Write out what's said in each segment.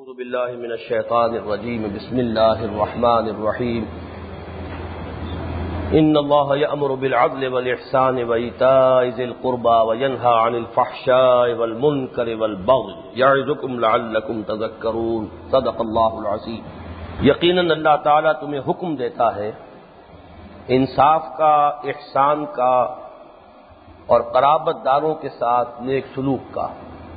اعوذ باللہ من الشیطان الرجیم بسم اللہ الرحمن الرحیم ان اللہ یأمر بالعدل والإحسان وإیتاء ذی القربى وینہی عن الفحشاء والمنکر والبغی یعظکم لعلکم تذکرون صدق اللہ العظیم۔ یقیناً اللہ تعالیٰ تمہیں حکم دیتا ہے انصاف کا، احسان کا اور قرابت داروں کے ساتھ نیک سلوک کا،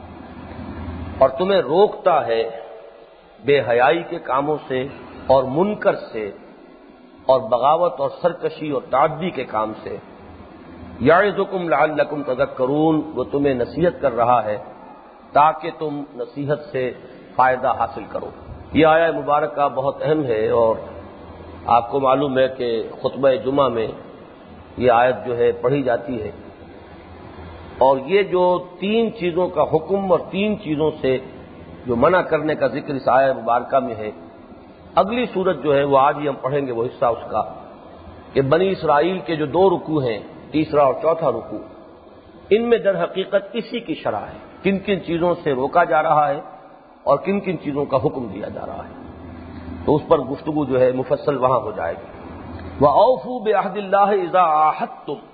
اور تمہیں روکتا ہے بے حیائی کے کاموں سے اور منکر سے اور بغاوت اور سرکشی اور تعدی کے کام سے۔ یعظکم لعلکم تذکرون، وہ تمہیں نصیحت کر رہا ہے تاکہ تم نصیحت سے فائدہ حاصل کرو۔ یہ آیہ مبارکہ بہت اہم ہے، اور آپ کو معلوم ہے کہ خطبہ جمعہ میں یہ آیت جو ہے پڑھی جاتی ہے، اور یہ جو تین چیزوں کا حکم اور تین چیزوں سے جو منع کرنے کا ذکر اس آیہ مبارکہ میں ہے، اگلی صورت جو ہے وہ آج ہی ہم پڑھیں گے وہ حصہ اس کا، کہ بنی اسرائیل کے جو دو رکوع ہیں، تیسرا اور چوتھا رکوع، ان میں در حقیقت اسی کی شرح ہے، کن کن چیزوں سے روکا جا رہا ہے اور کن کن چیزوں کا حکم دیا جا رہا ہے، تو اس پر گفتگو جو ہے مفصل وہاں ہو جائے گی۔ وَأَوْفُوا بِعَهْدِ اللَّهِ إِذَا عَاهَدتُّمْ،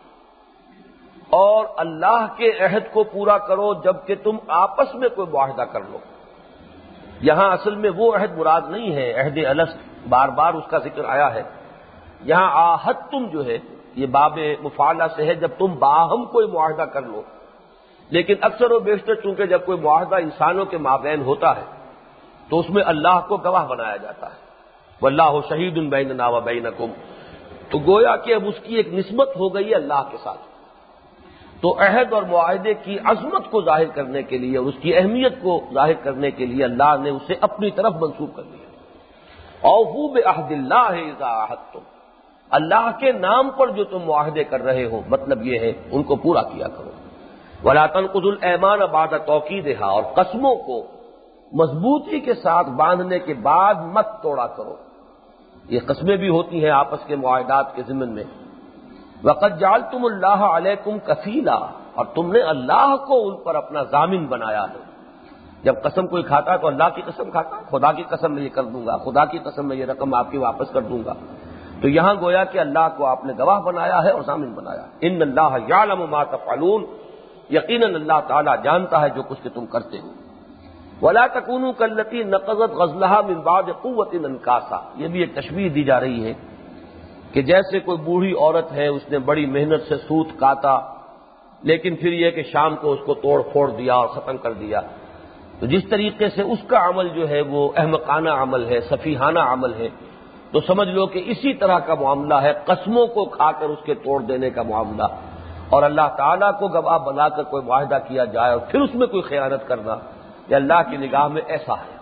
اور اللہ کے عہد کو پورا کرو جبکہ تم آپس میں کوئی معاہدہ کر لو۔ یہاں اصل میں وہ عہد مراد نہیں ہے، عہد الست بار بار اس کا ذکر آیا ہے، یہاں عاہدتم جو ہے یہ باب مفاعلہ سے ہے، جب تم باہم کوئی معاہدہ کر لو۔ لیکن اکثر و بیشتر چونکہ جب کوئی معاہدہ انسانوں کے مابین ہوتا ہے تو اس میں اللہ کو گواہ بنایا جاتا ہے، واللہ شہید بیننا و بینکم، تو گویا کہ اب اس کی ایک نسبت ہو گئی ہے اللہ کے ساتھ، تو عہد اور معاہدے کی عظمت کو ظاہر کرنے کے لیے اور اس کی اہمیت کو ظاہر کرنے کے لیے اللہ نے اسے اپنی طرف منسوب کر دیا۔ اوفوا بعہد اللہ اذا عاہدتم، اللہ کے نام پر جو تم معاہدے کر رہے ہو، مطلب یہ ہے ان کو پورا کیا کرو۔ ولا تنقضوا الایمان بعد توکیدها، اور قسموں کو مضبوطی کے ساتھ باندھنے کے بعد مت توڑا کرو۔ یہ قسمیں بھی ہوتی ہیں آپس کے معاہدات کے ضمن میں۔ وَقَدْ جَعَلْتُمُ اللَّهَ عَلَيْكُمْ كَفِيلًا، اور تم نے اللہ کو ان پر اپنا ضامن بنایا ہے۔ جب قسم کوئی کھاتا ہے تو اللہ کی قسم کھاتا ہے، خدا کی قسم میں یہ کر دوں گا، خدا کی قسم میں یہ رقم آپ کی واپس کر دوں گا، تو یہاں گویا کہ اللہ کو آپ نے گواہ بنایا ہے اور ضامن بنایا۔ ان اللہ یعلم ما تفعلون، یقیناً اللہ تعالیٰ جانتا ہے جو کچھ کہ تم کرتے ہو۔ وَلَا تَكُونُوا كَالَّتِي نَقَضَتْ غَزْلَهَا مِن بَعْدِ قُوَّةٍ أَنْكَاثًا، یہ بھی ایک تشبیہ دی جا رہی ہے کہ جیسے کوئی بوڑھی عورت ہے، اس نے بڑی محنت سے سوت کاتا، لیکن پھر یہ کہ شام کو اس کو توڑ پھوڑ دیا اور ختم کر دیا، تو جس طریقے سے اس کا عمل جو ہے وہ احمقانہ عمل ہے، سفیہانہ عمل ہے، تو سمجھ لو کہ اسی طرح کا معاملہ ہے قسموں کو کھا کر اس کے توڑ دینے کا معاملہ، اور اللہ تعالیٰ کو گواہ بنا کر کوئی معاہدہ کیا جائے اور پھر اس میں کوئی خیانت کرنا، یہ اللہ کی نگاہ میں ایسا ہے۔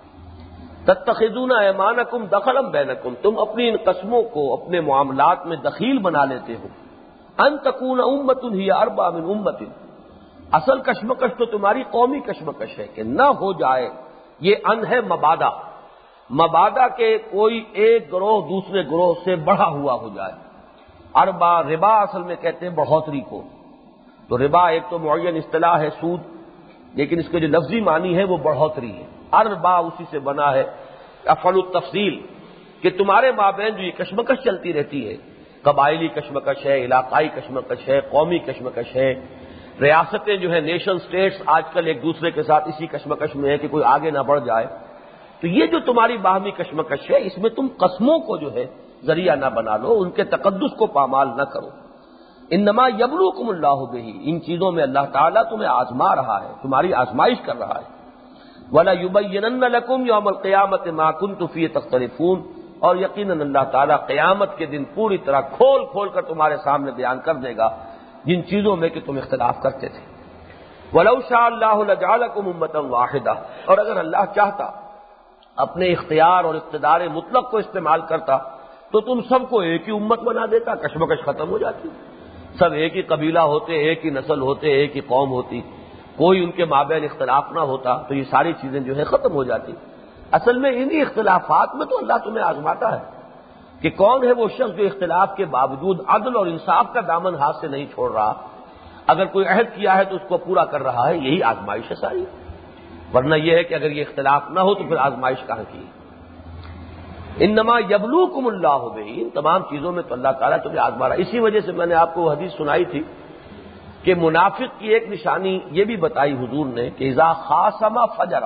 تتخذون ایمانکم دخلا بینکم، تم اپنی ان قسموں کو اپنے معاملات میں دخیل بنا لیتے ہو۔ ان تکون امۃ ہی اربع من امۃ، اصل کشمکش تو تمہاری قومی کشمکش ہے کہ نہ ہو جائے، یہ ان ہے مبادہ، مبادہ کے کوئی ایک گروہ دوسرے گروہ سے بڑھا ہوا ہو جائے۔ اربع، ربا اصل میں کہتے ہیں بڑھوتری کو، تو ربا ایک تو معین اصطلاح ہے سود، لیکن اس کے جو لفظی معنی ہے وہ بڑھوتری ہے۔ اربع اسی سے بنا ہے افعل التفصیل، کہ تمہارے مابین جو یہ کشمکش چلتی رہتی ہے، قبائلی کشمکش ہے، علاقائی کشمکش ہے، قومی کشمکش ہے، ریاستیں جو ہے نیشن سٹیٹس آج کل ایک دوسرے کے ساتھ اسی کشمکش میں ہے کہ کوئی آگے نہ بڑھ جائے، تو یہ جو تمہاری باہمی کشمکش ہے اس میں تم قسموں کو جو ہے ذریعہ نہ بنا لو، ان کے تقدس کو پامال نہ کرو۔ انما یبلوکم اللہ بہ، ان چیزوں میں اللہ تعالیٰ تمہیں آزما رہا ہے، تمہاری آزمائش کر رہا ہے۔ وَلَيُبَيِّنَنَّ لَكُمْ يَوْمَ الْقِيَامَةِ مَا كُنتُمْ فِيهِ تَخْتَلِفُونَ، اور یقیناً اللہ تعالیٰ قیامت کے دن پوری طرح کھول کھول کر تمہارے سامنے بیان کر دے گا جن چیزوں میں کہ تم اختلاف کرتے تھے۔ وَلَوْ شَاءَ اللَّهُ لَجَعَلَكُمْ أُمَّةً وَاحِدَةً، اور اگر اللہ چاہتا اپنے اختیار اور اقتدار مطلق کو استعمال کرتا تو تم سب کو ایک ہی امت بنا دیتا، کشمکش ختم ہو جاتی، سب ایک ہی قبیلہ ہوتے، ایک ہی نسل ہوتے، ایک ہی قوم ہوتی، کوئی ان کے مابین اختلاف نہ ہوتا، تو یہ ساری چیزیں جو ہے ختم ہو جاتی۔ اصل میں انہی اختلافات میں تو اللہ تمہیں آزماتا ہے کہ کون ہے وہ شخص جو اختلاف کے باوجود عدل اور انصاف کا دامن ہاتھ سے نہیں چھوڑ رہا، اگر کوئی عہد کیا ہے تو اس کو پورا کر رہا ہے، یہی آزمائش ہے ساری۔ ورنہ یہ ہے کہ اگر یہ اختلاف نہ ہو تو پھر آزمائش کہاں کی؟ انما یبلوکم اللہ بہ، ان تمام چیزوں میں تو اللہ تعالیٰ تمہیں آزما رہا ہے۔ اسی وجہ سے میں نے آپ کو وہ حدیث سنائی تھی کہ منافق کی ایک نشانی یہ بھی بتائی حضور نے کہ اذا خاصم فجر،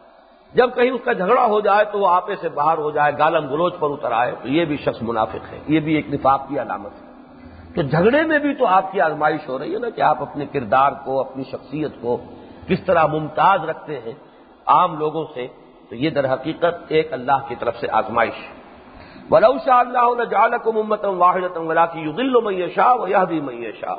جب کہیں اس کا جھگڑا ہو جائے تو وہ آپے سے باہر ہو جائے، گالم گلوچ پر اتر آئے، تو یہ بھی شخص منافق ہے، یہ بھی ایک نفاق کی علامت ہے۔ تو جھگڑے میں بھی تو آپ کی آزمائش ہو رہی ہے نا کہ آپ اپنے کردار کو، اپنی شخصیت کو کس طرح ممتاز رکھتے ہیں عام لوگوں سے، تو یہ در حقیقت ایک اللہ کی طرف سے آزمائش۔ وَلَوْ شَاءَ اللَّهُ لَجَعَلَكُمْ أُمَّةً وَاحِدَةً وَلَٰكِن يُضِلُّ مَن يَشَاءُ وَيَهْدِي مَن يَشَاءُ،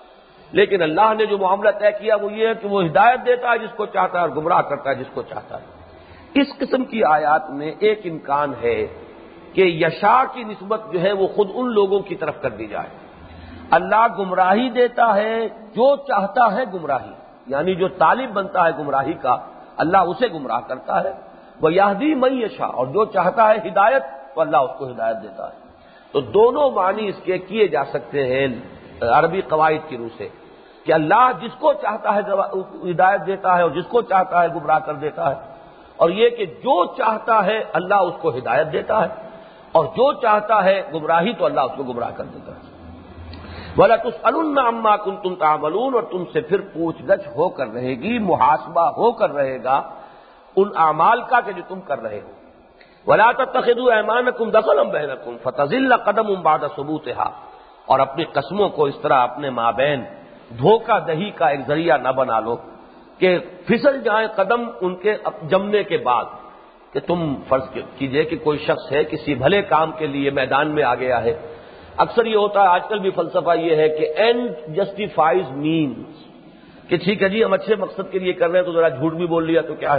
لیکن اللہ نے جو معاملہ طے کیا وہ یہ ہے کہ وہ ہدایت دیتا ہے جس کو چاہتا ہے اور گمراہ کرتا ہے جس کو چاہتا ہے۔ اس قسم کی آیات میں ایک امکان ہے کہ یشاء کی نسبت جو ہے وہ خود ان لوگوں کی طرف کر دی جائے۔ اللہ گمراہی دیتا ہے جو چاہتا ہے گمراہی، یعنی جو طالب بنتا ہے گمراہی کا اللہ اسے گمراہ کرتا ہے، وَيَهْدِي مَن يَشَاءُ، اور جو چاہتا ہے ہدایت تو اللہ اس کو ہدایت دیتا ہے۔ تو دونوں معنی اس کے کیے جا سکتے ہیں عربی قواعد کی روح سے کہ اللہ جس کو چاہتا ہے ہدایت دیتا ہے اور جس کو چاہتا ہے گمراہ کر دیتا ہے، اور یہ کہ جو چاہتا ہے اللہ اس کو ہدایت دیتا ہے اور جو چاہتا ہے گمراہی تو اللہ اس کو گمراہ کر دیتا ہے۔ وَلَتُسْأَلُنَّ عَمَّا كُنتُمْ تَعْمَلُونَ، اور تم سے پھر پوچھ گچھ ہو کر رہے گی، محاسبہ ہو کر رہے گا ان اعمال کا کہ جو تم کر رہے ہو۔ وَلَا تَتَّخِذُوا أَيْمَانَكُمْ دَخَلًا بَيْنَكُمْ فَتَزِلَّ قَدَمٌ بَعْدَ ثُبُوتِهَا، اور اپنی قسموں کو اس طرح اپنے مابین دھوکہ دہی کا ایک ذریعہ نہ بنا لو کہ پھسل جائیں قدم ان کے جمنے کے بعد، کہ تم فرض کیجئے کہ کوئی شخص ہے کسی بھلے کام کے لیے میدان میں آ گیا ہے۔ اکثر یہ ہوتا ہے، آج کل بھی فلسفہ یہ ہے کہ اینڈ جسٹیفائز مینز، کہ ٹھیک ہے جی ہم اچھے مقصد کے لیے کر رہے ہیں تو ذرا جھوٹ بھی بول لیا تو کیا ہے،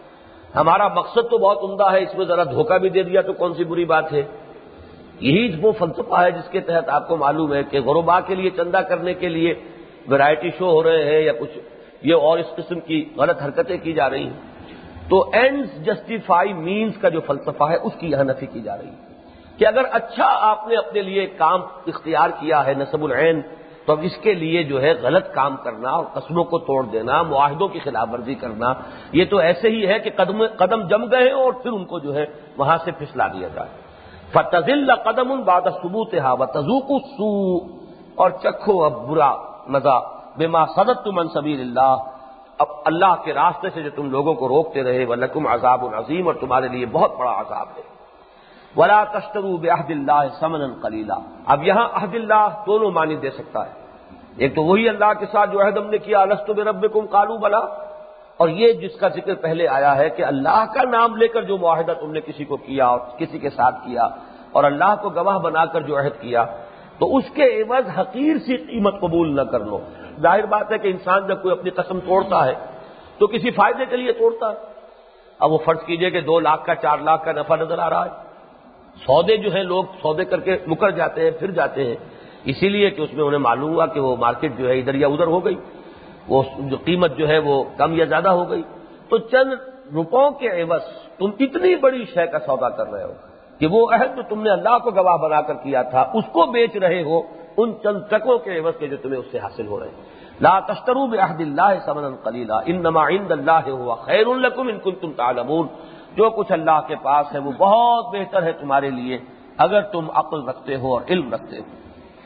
ہمارا مقصد تو بہت عمدہ ہے، اس میں ذرا دھوکہ بھی دے دیا تو کون سی بری بات ہے۔ یہی وہ فلسفہ ہے جس کے تحت آپ کو معلوم ہے کہ غربا کے لیے چندہ کرنے کے لیے ویرائٹی شو ہو رہے ہیں یا کچھ یہ اور اس قسم کی غلط حرکتیں کی جا رہی ہیں۔ تو اینڈز جسٹیفائی مینز کا جو فلسفہ ہے اس کی یہاں نفی کی جا رہی ہے کہ اگر اچھا آپ نے اپنے لیے کام اختیار کیا ہے نصب العین، تو اب اس کے لیے جو ہے غلط کام کرنا اور قسموں کو توڑ دینا، معاہدوں کی خلاف ورزی کرنا، یہ تو ایسے ہی ہے کہ قدم جم گئے اور پھر ان کو جو ہے وہاں سے پھسلا دیا جائے۔ فَتَزِلَّ قَدَمٌ بَعْدَ ثُبُوتِهَا وَتَذُوقُوا السُّوءَ، اور چکھو اب برا مزہ، بِمَا صَدَدتُّمْ عَن سَبِيلِ اللَّهِ، اب اللہ کے راستے سے جو تم لوگوں کو روکتے رہے، وَلَكُمْ عَذَابٌ عَظِيمٌ، اور تمہارے لیے بہت بڑا عذاب ہے۔ وَلَا تَشْتَرُوا بِعَهْدِ اللَّهِ ثَمَنًا قَلِيلًا، اب یہاں عہد اللہ دونوں معنی دے سکتا ہے، ایک تو وہی اللہ کے ساتھ جو عہد ہم نے کیا، الست بربکم قالوا بلا، اور یہ جس کا ذکر پہلے آیا ہے کہ اللہ کا نام لے کر جو معاہدہ تم نے کسی کو کیا اور کسی کے ساتھ کیا اور اللہ کو گواہ بنا کر جو عہد کیا، تو اس کے عوض حقیر سی قیمت قبول نہ کر لو۔ ظاہر بات ہے کہ انسان جب کوئی اپنی قسم توڑتا ہے تو کسی فائدے کے لیے توڑتا ہے۔ اب وہ فرض کیجئے کہ 2 لاکھ کا 4 لاکھ کا نفع نظر آ رہا ہے، سودے جو ہیں لوگ سودے کر کے مکر جاتے ہیں، پھر جاتے ہیں، اسی لیے کہ اس میں انہیں معلوم ہوا کہ وہ مارکیٹ جو ہے ادھر یا ادھر ہو گئی، وہ جو قیمت جو ہے وہ کم یا زیادہ ہو گئی، تو چند روپوں کے عوض تم اتنی بڑی شے کا سودا کر رہے ہو کہ وہ عہد جو تم نے اللہ کو گواہ بنا کر کیا تھا اس کو بیچ رہے ہو ان چند ٹکوں کے عوض کے جو تمہیں اس سے حاصل ہو رہے ہیں۔ لا تشتروا بعہد اللہ ثمنا قلیلا انما عند اللہ هو خیر لکم ان کنتم تعلمون، جو کچھ اللہ کے پاس ہے وہ بہت بہتر ہے تمہارے لیے اگر تم عقل رکھتے ہو اور علم رکھتے ہو۔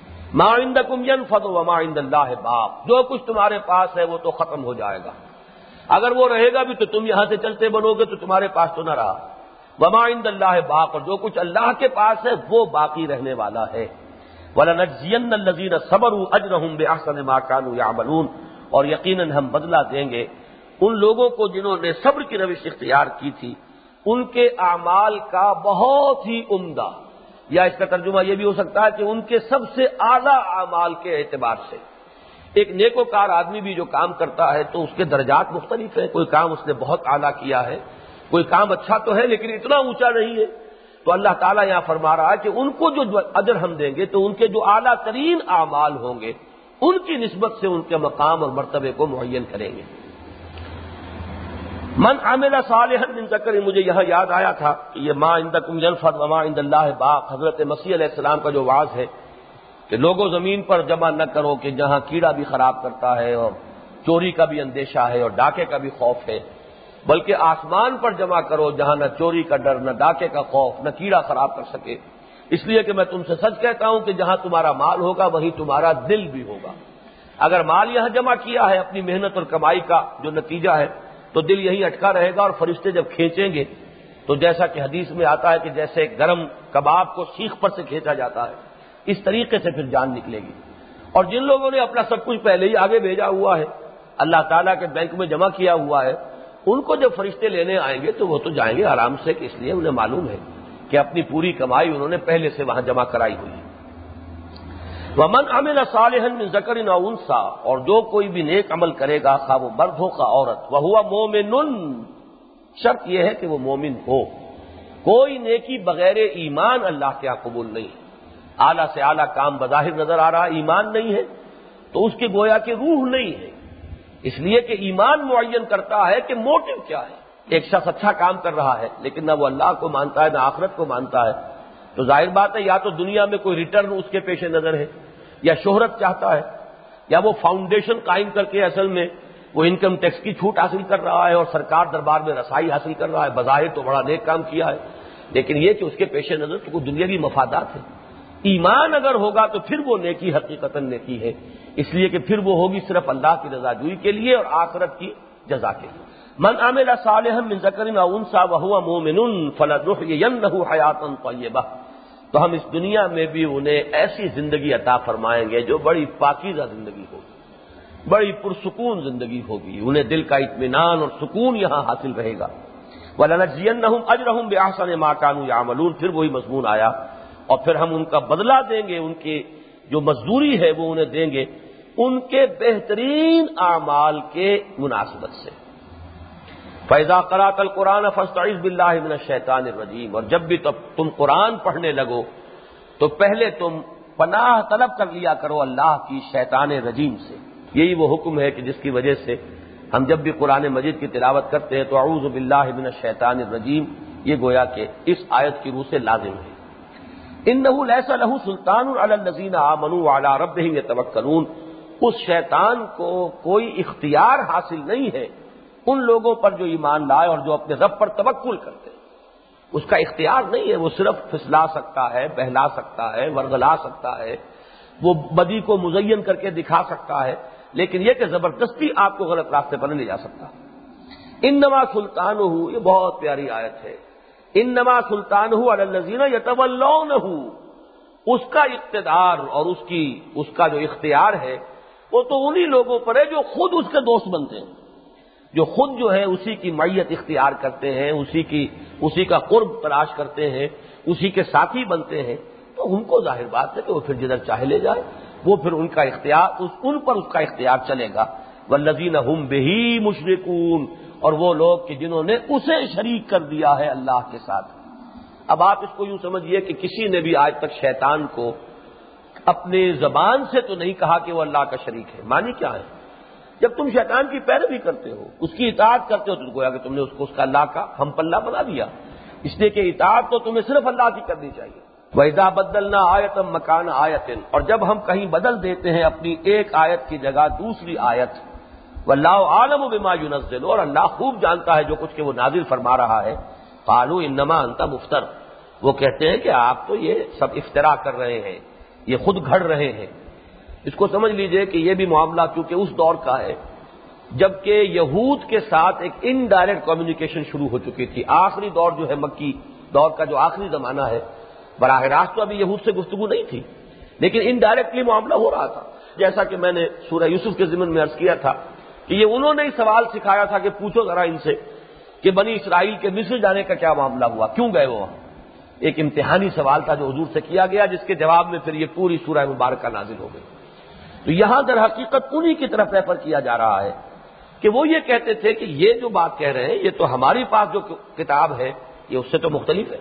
ما عندکم ینفد وما عند اللہ باق، جو کچھ تمہارے پاس ہے وہ تو ختم ہو جائے گا، اگر وہ رہے گا بھی تو تم یہاں سے چلتے بنو گے تو تمہارے پاس تو نہ رہا۔ وما عند اللہ باق، اور جو کچھ اللہ کے پاس ہے وہ باقی رہنے والا ہے۔ وَلَنَجْزِيَنَّ الَّذِينَ صَبَرُوا أَجْرَهُمْ بِأَحْسَنِ مَا كَانُوا يَعْمَلُونَ، اور یقیناً ہم بدلہ دیں گے ان لوگوں کو جنہوں نے صبر کی روش اختیار کی تھی ان کے اعمال کا بہت ہی عمدہ، یا اس کا ترجمہ یہ بھی ہو سکتا ہے کہ ان کے سب سے اعلیٰ اعمال کے اعتبار سے۔ ایک نیکوکار آدمی بھی جو کام کرتا ہے تو اس کے درجات مختلف ہیں، کوئی کام اس نے بہت اعلیٰ کیا ہے، کوئی کام اچھا تو ہے لیکن اتنا اونچا نہیں ہے، تو اللہ تعالیٰ یہاں فرما رہا ہے کہ ان کو جو اجر ہم دیں گے تو ان کے جو اعلیٰ ترین اعمال ہوں گے ان کی نسبت سے ان کے مقام اور مرتبے کو معین کریں گے۔ من عمل صالحا من ذکر، مجھے یہاں یاد آیا تھا کہ یہ ما عندکم ینفد وما عند اللہ باق، حضرت مسیح علیہ السلام کا جو وعظ ہے کہ لوگوں زمین پر جمع نہ کرو کہ جہاں کیڑا بھی خراب کرتا ہے اور چوری کا بھی اندیشہ ہے اور ڈاکے کا بھی خوف ہے، بلکہ آسمان پر جمع کرو جہاں نہ چوری کا ڈر، نہ ڈاکے کا خوف، نہ کیڑا خراب کر سکے، اس لیے کہ میں تم سے سچ کہتا ہوں کہ جہاں تمہارا مال ہوگا وہیں تمہارا دل بھی ہوگا۔ اگر مال یہاں جمع کیا ہے اپنی محنت اور کمائی کا جو نتیجہ ہے تو دل یہیں اٹکا رہے گا، اور فرشتے جب کھینچیں گے تو جیسا کہ حدیث میں آتا ہے کہ جیسے گرم کباب کو سیخ پر سے کھینچا جاتا ہے، اس طریقے سے پھر جان نکلے گی۔ اور جن لوگوں نے اپنا سب کچھ پہلے ہی آگے بھیجا ہوا ہے، اللہ تعالیٰ کے بینک میں جمع کیا ہوا ہے، ان کو جب فرشتے لینے آئیں گے تو وہ تو جائیں گے آرام سے، کہ اس لیے انہیں معلوم ہے کہ اپنی پوری کمائی انہوں نے پہلے سے وہاں جمع کرائی ہوئی ہے۔ وَمَنْ عَمِلَ صَالِحًا مِنْ ذَكَرٍ أَوْ أُنثَىٰ، اور جو کوئی بھی نیک عمل کرے گا خواہ وہ مرد ہو خواہ عورت، وَهُوَ مُؤْمِنٌ، شرط یہ ہے کہ وہ مومن ہو۔ کوئی نیکی بغیر ایمان اللہ کے ہاں قبول نہیں ہے۔ اعلیٰ سے اعلیٰ کام بظاہر نظر آ رہا ہے، ایمان نہیں ہے تو اس کے گویا کہ روح نہیں ہے، اس لیے کہ ایمان معین کرتا ہے کہ موٹو کیا ہے۔ ایک شخص اچھا کام کر رہا ہے لیکن نہ وہ اللہ کو مانتا ہے نہ آخرت کو مانتا ہے، تو ظاہر بات ہے یا تو دنیا میں کوئی ریٹرن اس کے پیش نظر ہے، یا شہرت چاہتا ہے، یا وہ فاؤنڈیشن قائم کر کے اصل میں وہ انکم ٹیکس کی چھوٹ حاصل کر رہا ہے اور سرکار دربار میں رسائی حاصل کر رہا ہے، بظاہر تو بڑا نیک کام کیا ہے، لیکن یہ کہ اس کے پیش نظر تو کوئی دنیاوی مفادات ہے۔ ایمان اگر ہوگا تو پھر وہ نیکی حقیقتاً نیکی ہے، اس لیے کہ پھر وہ ہوگی صرف اللہ کی رضا جوئی کے لیے اور آخرت کی جزا کے لیے۔ من عمل صالحا من ذکر او انثى وهو مؤمن فلنحيينه حیاتا طیبہ، تو ہم اس دنیا میں بھی انہیں ایسی زندگی عطا فرمائیں گے جو بڑی پاکیزہ زندگی ہوگی، بڑی پرسکون زندگی ہوگی، انہیں دل کا اطمینان اور سکون یہاں حاصل رہے گا۔ وَلَنَجْزِيَنَّهُمْ أَجْرَهُمْ بِأَحْسَنِ مَا كَانُوا يَعْمَلُونَ، پھر وہی مضمون آیا، اور پھر ہم ان کا بدلہ دیں گے، ان کی جو مزدوری ہے وہ انہیں دیں گے ان کے بہترین اعمال کے مناسبت سے۔ فَإِذَا قَرَأْتَ الْقُرْآنَ فَاسْتَعِذْ بِاللَّهِ مِنَ الشَّيْطَانِ الرَّجِيمِ، اور جب بھی تم قرآن پڑھنے لگو تو پہلے تم پناہ طلب کر لیا کرو اللہ کی شیطان رجیم سے۔ یہی وہ حکم ہے کہ جس کی وجہ سے ہم جب بھی قرآن مجید کی تلاوت کرتے ہیں تو اعوذ باللہ من الشیطان الرجیم، یہ گویا کہ اس آیت کی روح سے لازم ہے۔ انہ لیس لہ سلطان علی الذین آمنوا وعلی ربہم یتوکلون، اس شیطان کو کوئی اختیار حاصل نہیں ہے ان لوگوں پر جو ایمان لائے اور جو اپنے رب پر توکل کرتے ہیں، اس کا اختیار نہیں ہے، وہ صرف پھسلا سکتا ہے، بہلا سکتا ہے، ورغلا سکتا ہے، وہ بدی کو مزین کر کے دکھا سکتا ہے، لیکن یہ کہ زبردستی آپ کو غلط راستے پر نہیں لے جا سکتا۔ انما سلطانہ، یہ بہت پیاری آیت ہے، انما سلطانہ علی الذین یتولونہ، اس کا اقتدار اور اس کا جو اختیار ہے وہ تو انہی لوگوں پر ہے جو خود اس کے دوست بنتے ہیں، جو خود جو ہے اسی کی معیت اختیار کرتے ہیں، اسی کا قرب تلاش کرتے ہیں، اسی کے ساتھی بنتے ہیں، تو ان کو ظاہر بات ہے کہ وہ پھر جدھر چاہے لے جائے، وہ پھر ان کا اختیار ان پر اس کا اختیار چلے گا۔ والذین هم بہ مشرکون، اور وہ لوگ کہ جنہوں نے اسے شریک کر دیا ہے اللہ کے ساتھ۔ اب آپ اس کو یوں سمجھیے کہ کسی نے بھی آج تک شیطان کو اپنی زبان سے تو نہیں کہا کہ وہ اللہ کا شریک ہے۔ معنی کیا ہے؟ جب تم شیطان کی پیروی کرتے ہو، اس کی اطاعت کرتے ہو، تو گویا کہ تم نے اس کا اللہ کا ہم پلہ بنا دیا، اس لیے کہ اطاعت تو تمہیں صرف اللہ کی کرنی چاہیے۔ وَإِذَا بَدَّلْنَا آیَةً مَّكَانَ آیَةٍ، اور جب ہم کہیں بدل دیتے ہیں اپنی ایک آیت کی جگہ دوسری آیت، وَاللَّهُ أَعْلَمُ بِمَا يُنَزِّلُ، اور اللہ خوب جانتا ہے جو کچھ کہ وہ نازل فرما رہا ہے، قَالُوا إِنَّمَا أَنتَ مُفْتَرٍ، وہ کہتے ہیں کہ آپ تو یہ سب افترا کر رہے ہیں، یہ خود گھڑ رہے ہیں۔ اس کو سمجھ لیجئے کہ یہ بھی معاملہ چونکہ اس دور کا ہے جبکہ یہود کے ساتھ ایک انڈائریکٹ کمیونیکیشن شروع ہو چکی تھی۔ آخری دور جو ہے مکی دور کا جو آخری زمانہ ہے، براہ راست تو ابھی یہود سے گفتگو نہیں تھی لیکن انڈائریکٹلی معاملہ ہو رہا تھا، جیسا کہ میں نے سورہ یوسف کے ضمن میں عرض کیا تھا کہ یہ انہوں نے ہی سوال سکھایا تھا کہ پوچھو ذرا ان سے کہ بنی اسرائیل کے مصر جانے کا کیا معاملہ ہوا، کیوں گئے وہ وہاں۔ ایک امتحانی سوال تھا جو حضور سے کیا گیا، جس کے جواب میں پھر یہ پوری سورہ مبارکہ نازل ہو گئی۔ تو یہاں در حقیقت انہی کی طرف ریفر کیا جا رہا ہے کہ وہ یہ کہتے تھے کہ یہ جو بات کہہ رہے ہیں یہ تو ہماری پاس جو کتاب ہے یہ اس سے تو مختلف ہے۔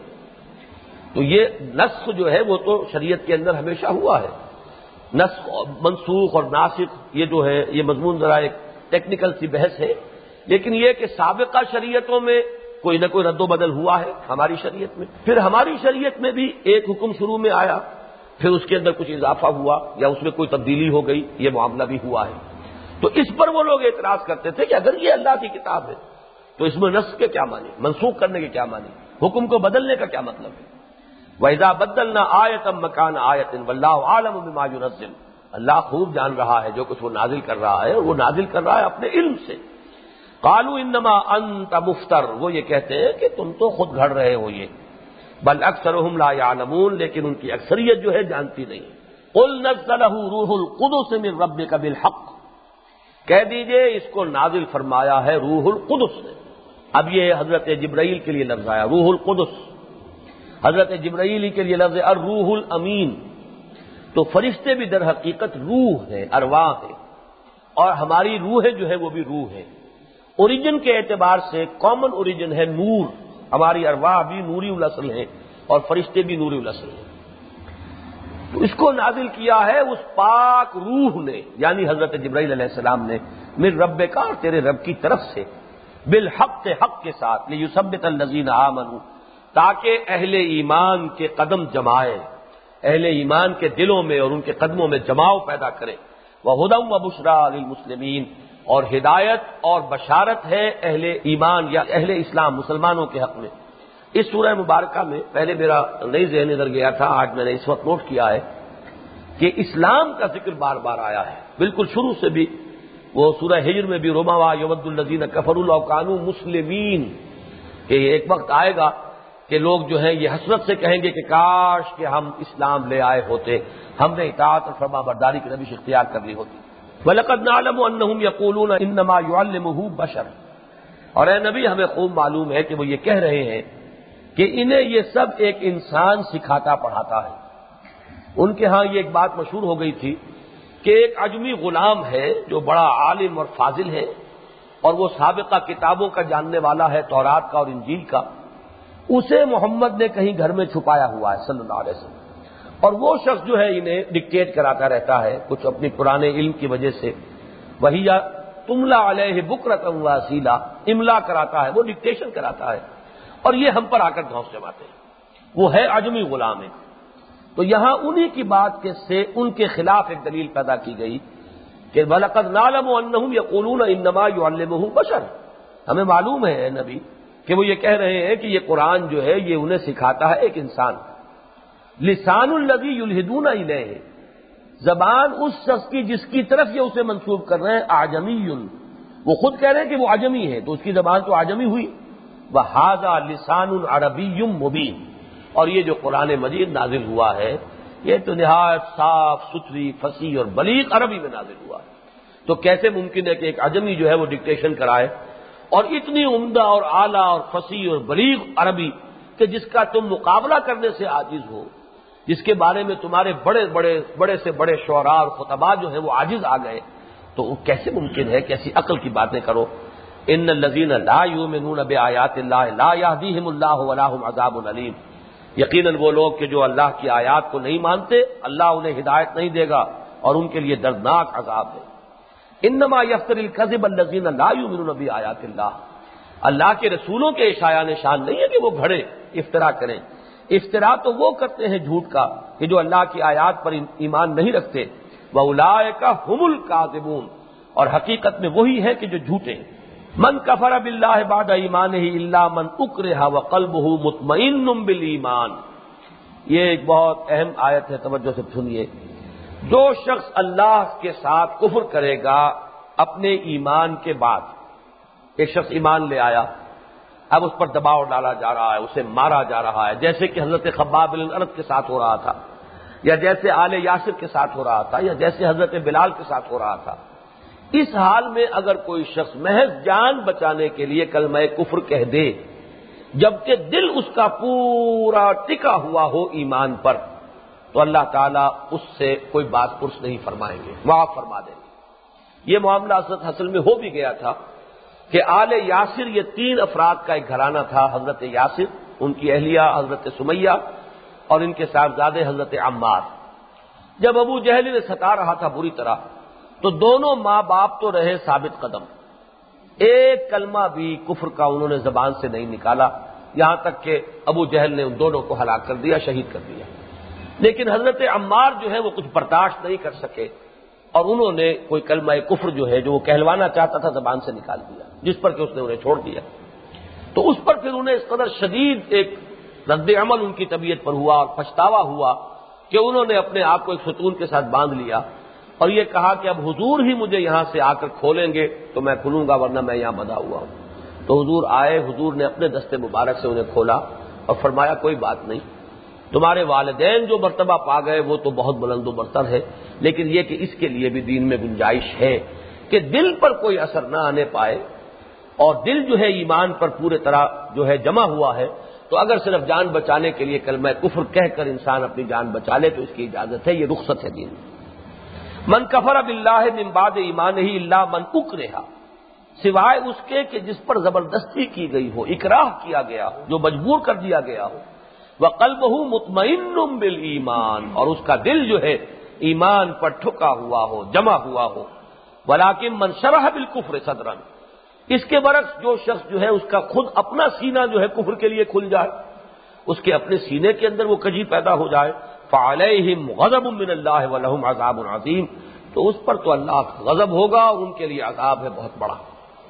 تو یہ نسخ جو ہے وہ تو شریعت کے اندر ہمیشہ ہوا ہے، نسخ منسوخ اور ناسخ یہ جو ہے یہ مضمون ذرا ایک ٹیکنیکل سی بحث ہے، لیکن یہ کہ سابقہ شریعتوں میں کوئی نہ کوئی رد و بدل ہوا ہے ہماری شریعت میں، پھر ہماری شریعت میں بھی ایک حکم شروع میں آیا، پھر اس کے اندر کچھ اضافہ ہوا یا اس میں کوئی تبدیلی ہو گئی، یہ معاملہ بھی ہوا ہے۔ تو اس پر وہ لوگ اعتراض کرتے تھے کہ اگر یہ اللہ کی کتاب ہے تو اس میں نسخ کے کیا معنی، منسوخ کرنے کے کیا معنی، حکم کو بدلنے کا کیا مطلب ہے؟ وَإِذَا بَدَّلْنَا آیَةً مَّكَانَ آیَةٍ وَاللَّهُ أَعْلَمُ بِمَا يُنَزِّلُ، اللہ خوب جان رہا ہے جو کچھ وہ نازل کر رہا ہے، اور وہ نازل کر رہا ہے اپنے علم سے۔ قَالُوا إِنَّمَا أَنتَ مُفْتَرٍ، وہ یہ کہتے ہیں کہ تم تو خود گھڑ رہے ہو یہ، بل اکثرهم لا يعلمون، لیکن ان کی اکثریت جو ہے جانتی نہیں۔ قُلْ نَزَّلَهُ رُوحُ الْقُدُسِ مِن رَّبِّكَ بِالْحَقِّ، کہہ دیجئے اس کو نازل فرمایا ہے روح القدس نے۔ اب یہ حضرت جبرائیل کے لیے لفظ آیا روح القدس، حضرت جبرائیل کے لیے لفظ الروح الامین۔ تو فرشتے بھی در حقیقت روح ہیں، ارواح ہیں، اور ہماری روحیں جو ہے وہ بھی روح ہیں۔ اوریجن کے اعتبار سے کامن اوریجن ہے نور، ہماری ارواح بھی نوری الاصل ہیں اور فرشتے بھی نوری الاصل ہیں۔ تو اس کو نازل کیا ہے اس پاک روح نے، یعنی حضرت جبرائیل علیہ السلام نے، من رب کا، تیرے رب کی طرف سے، بالحق، حق کے ساتھ، لیثبت الذین آمنوا، تاکہ اہل ایمان کے قدم جمائے، اہل ایمان کے دلوں میں اور ان کے قدموں میں جماؤ پیدا کرے، وہدی وبشریٰ للمسلمین، اور ہدایت اور بشارت ہے اہل ایمان یا اہل اسلام مسلمانوں کے حق میں۔ اس سورہ مبارکہ میں پہلے میرا نئی ذہن ادھر گیا تھا، آج میں نے اس وقت نوٹ کیا ہے کہ اسلام کا ذکر بار بار آیا ہے، بالکل شروع سے بھی۔ وہ سورہ ہجر میں بھی ربما یود الذین کفروا لو کانوا مسلمین، کہ ایک وقت آئے گا کہ لوگ جو ہیں یہ حسرت سے کہیں گے کہ کاش کہ ہم اسلام لے آئے ہوتے، ہم نے اطاعت اور فرما برداری کی روش اختیار کر لی ہوتی۔ وَلَقَدْ نَعْلَمُ أَنَّهُمْ يَقُولُونَ إِنَّمَا يُعَلِّمُهُ بَشَرٌ، اور اے نبی ہمیں خوب معلوم ہے کہ وہ یہ کہہ رہے ہیں کہ انہیں یہ سب ایک انسان سکھاتا پڑھاتا ہے۔ ان کے ہاں یہ ایک بات مشہور ہو گئی تھی کہ ایک عجمی غلام ہے جو بڑا عالم اور فاضل ہے، اور وہ سابقہ کتابوں کا جاننے والا ہے، تورات کا اور انجیل کا، اسے محمد نے کہیں گھر میں چھپایا ہوا ہے صلی اللہ علیہ وسلم، اور وہ شخص جو ہے انہیں ڈکٹیٹ کراتا رہتا ہے کچھ اپنی پرانے علم کی وجہ سے، وہی یا تملا علیہ بکرۃ واصیلا، املا کراتا ہے، وہ ڈکٹیشن کراتا ہے، اور یہ ہم پر آ کر گھونس جماتے ہیں۔ وہ ہے عجمی غلام ہے۔ تو یہاں انہی کی بات کے سے ان کے خلاف ایک دلیل پیدا کی گئی کہ وَلَقَدْ نَعْلَمُ أَنَّهُمْ يَقُولُونَ إِنَّمَا يُعَلِّمُهُ بَشَرٌ، ہمیں معلوم ہے اے نبی کہ وہ یہ کہہ رہے ہیں کہ یہ قرآن جو ہے یہ انہیں سکھاتا ہے ایک انسان۔ لسان الذی یلحدون الیہ، زبان اس شخص کی جس کی طرف یہ اسے منسوب کر رہے ہیں، اعجمی، وہ خود کہہ رہے ہیں کہ وہ اعجمی ہے تو اس کی زبان تو اعجمی ہوئی۔ وَھَذَا لِسَانٌ عَرَبِيٌّ مُبِینٌ، اور یہ جو قرآن مجید نازل ہوا ہے یہ تو نہایت صاف ستھری فصیح اور بلیغ عربی میں نازل ہوا ہے، تو کیسے ممکن ہے کہ ایک عجمی جو ہے وہ ڈکٹیشن کرائے، اور اتنی عمدہ اور اعلیٰ اور فصیح اور بلیغ عربی کہ جس کا تم مقابلہ کرنے سے عاجز ہو، جس کے بارے میں تمہارے بڑے سے بڑے شعراء اور خطباء جو ہیں وہ عاجز آ گئے، تو وہ کیسے ممکن ہے کہ ایسی عقل کی باتیں کرو۔ ان الذین لا یؤمنون بآیات اللہ لا یہدیہم اللہ ولہم عذاب علیم، یقیناً وہ لوگ کہ جو اللہ کی آیات کو نہیں مانتے اللہ انہیں ہدایت نہیں دے گا اور ان کے لیے دردناک عذاب ہے۔ انما یفتری الکذب الذین لا یؤمنون بآیات اللہ، اللہ کے رسولوں کے شایان شان نہیں ہے کہ وہ گھڑے افطرا کریں، افطرا تو وہ کرتے ہیں جھوٹ کا کہ جو اللہ کی آیات پر ایمان نہیں رکھتے، وَأُولَٰئِکَ هُمُ الْکاذِبُونَ، اور حقیقت میں وہی ہے کہ جو جھوٹے ہیں۔ من کفر باللہ بعد ایمانہ الا من اکرہ وقلبہ مطمئن بالایمان، یہ ایک بہت اہم آیت ہے، توجہ سے سنیے۔ جو شخص اللہ کے ساتھ کفر کرے گا اپنے ایمان کے بعد، ایک شخص ایمان لے آیا، اب اس پر دباؤ ڈالا جا رہا ہے، اسے مارا جا رہا ہے، جیسے کہ حضرت خباب بن الارت کے ساتھ ہو رہا تھا، یا جیسے آل یاسر کے ساتھ ہو رہا تھا، یا جیسے حضرت بلال کے ساتھ ہو رہا تھا۔ اس حال میں اگر کوئی شخص محض جان بچانے کے لیے کلمہ کفر کہہ دے جبکہ دل اس کا پورا ٹکا ہوا ہو ایمان پر، تو اللہ تعالیٰ اس سے کوئی بات پرس نہیں فرمائیں گے، معاف فرما دیں گے۔ یہ معاملہ اصل میں ہو بھی گیا تھا کہ آل یاسر یہ 3 افراد کا ایک گھرانہ تھا، حضرت یاسر، ان کی اہلیہ حضرت سمیہ، اور ان کے صاحبزادے حضرت عمار۔ جب ابو جہل نے ستا رہا تھا بری طرح تو دونوں ماں باپ تو رہے ثابت قدم، ایک کلمہ بھی کفر کا انہوں نے زبان سے نہیں نکالا، یہاں تک کہ ابو جہل نے ان دونوں کو ہلاک کر دیا، شہید کر دیا۔ لیکن حضرت عمار جو ہے وہ کچھ برداشت نہیں کر سکے، اور انہوں نے کوئی کلمہ کفر جو ہے جو وہ کہلوانا چاہتا تھا زبان سے نکال دیا، جس پر کہ اس نے انہیں چھوڑ دیا۔ تو اس پر پھر انہیں اس قدر شدید ایک رد عمل ان کی طبیعت پر ہوا اور پچھتاوا ہوا کہ انہوں نے اپنے آپ کو ایک ستون کے ساتھ باندھ لیا اور یہ کہا کہ اب حضور ہی مجھے یہاں سے آ کر کھولیں گے تو میں کھلوں گا، ورنہ میں یہاں بندھا ہوا ہوں۔ تو حضور آئے، حضور نے اپنے دست مبارک سے انہیں کھولا اور فرمایا کوئی بات نہیں، تمہارے والدین جو مرتبہ پا گئے وہ تو بہت بلند و برتر ہے، لیکن یہ کہ اس کے لیے بھی دین میں گنجائش ہے کہ دل پر کوئی اثر نہ آنے پائے، اور دل جو ہے ایمان پر پورے طرح جو ہے جمع ہوا ہے، تو اگر صرف جان بچانے کے لیے کلمہ کفر کہہ کر انسان اپنی جان بچا لے تو اس کی اجازت ہے، یہ رخصت ہے دین۔ من کفر باللہ من بعد ایمانہ الا من اکرہ، سوائے اس کے کہ جس پر زبردستی کی گئی ہو، اکراہ کیا گیا ہو، جو مجبور کر دیا گیا ہو، وقلبہ مطمئن بالایمان، اور اس کا دل جو ہے ایمان پر ٹھکا ہوا ہو، جمع ہوا ہو، ولکن من شرح بالکفر صدرا، اس کے برعکس جو شخص جو ہے اس کا خود اپنا سینہ جو ہے کفر کے لیے کھل جائے، اس کے اپنے سینے کے اندر وہ کجی پیدا ہو جائے، فعلیہم غضب من اللہ ولہم عذاب عظیم، تو اس پر تو اللہ کا غضب ہوگا اور ان کے لیے عذاب ہے بہت بڑا۔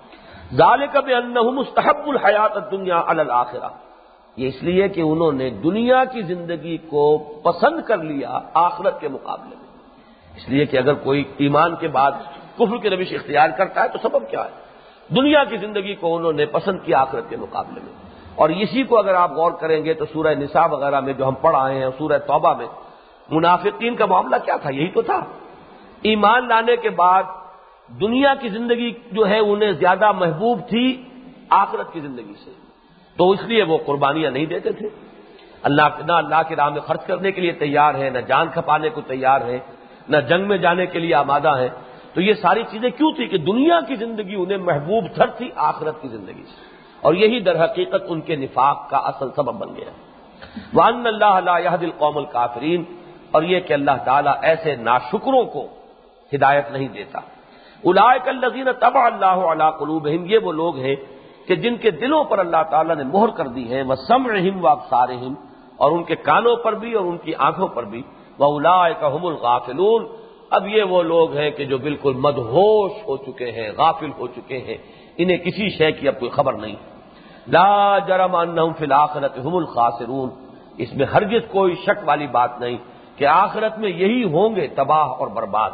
ذالک بانہم استحبوا الحیات الدنیا علی الآخرہ، یہ اس لیے کہ انہوں نے دنیا کی زندگی کو پسند کر لیا آخرت کے مقابلے میں۔ اس لیے کہ اگر کوئی ایمان کے بعد کفر کی روش اختیار کرتا ہے تو سبب کیا ہے؟ دنیا کی زندگی کو انہوں نے پسند کیا آخرت کے مقابلے میں۔ اور اسی کو اگر آپ غور کریں گے تو سورہ نساء وغیرہ میں جو ہم پڑھ آئے ہیں اور سورہ توبہ میں منافقین کا معاملہ کیا تھا؟ یہی تو تھا، ایمان لانے کے بعد دنیا کی زندگی جو ہے انہیں زیادہ محبوب تھی آخرت کی زندگی سے، تو اس لیے وہ قربانیاں نہیں دیتے تھے، نہ اللہ کی راہ میں خرچ کرنے کے لیے تیار ہیں، نہ جان کھپانے کو تیار ہیں، نہ جنگ میں جانے کے لیے آمادہ ہیں۔ تو یہ ساری چیزیں کیوں تھی کہ دنیا کی زندگی انہیں محبوب تر تھی آخرت کی زندگی سے، اور یہی در حقیقت ان کے نفاق کا اصل سبب بن گیا۔ وَأَنَّ اللَّهَ لَا يَهْدِي الْقَوْمَ الْكَافِرِينَ، اور یہ کہ اللہ تعالیٰ ایسے ناشکروں کو ہدایت نہیں دیتا۔ أُولَٰئِكَ الَّذِينَ طَبَعَ اللَّهُ عَلَىٰ قُلُوبِهِمْ، یہ وہ لوگ ہیں کہ جن کے دلوں پر اللہ تعالیٰ نے مہر کر دی ہے، وَسَمْعِهِمْ وَأَبْصَارِهِمْ، اور ان کے کانوں پر بھی اور ان کی آنکھوں پر بھی، وَأُولَٰئِكَ هُمُ الْغَافِلُونَ، اب یہ وہ لوگ ہیں کہ جو بالکل مدہوش ہو چکے ہیں، غافل ہو چکے ہیں، انہیں کسی شے کی اب کوئی خبر نہیں۔ لا جرم انہم فی الآخرۃ هم الخاسرون، اس میں ہرگز کوئی شک والی بات نہیں کہ آخرت میں یہی ہوں گے تباہ اور برباد۔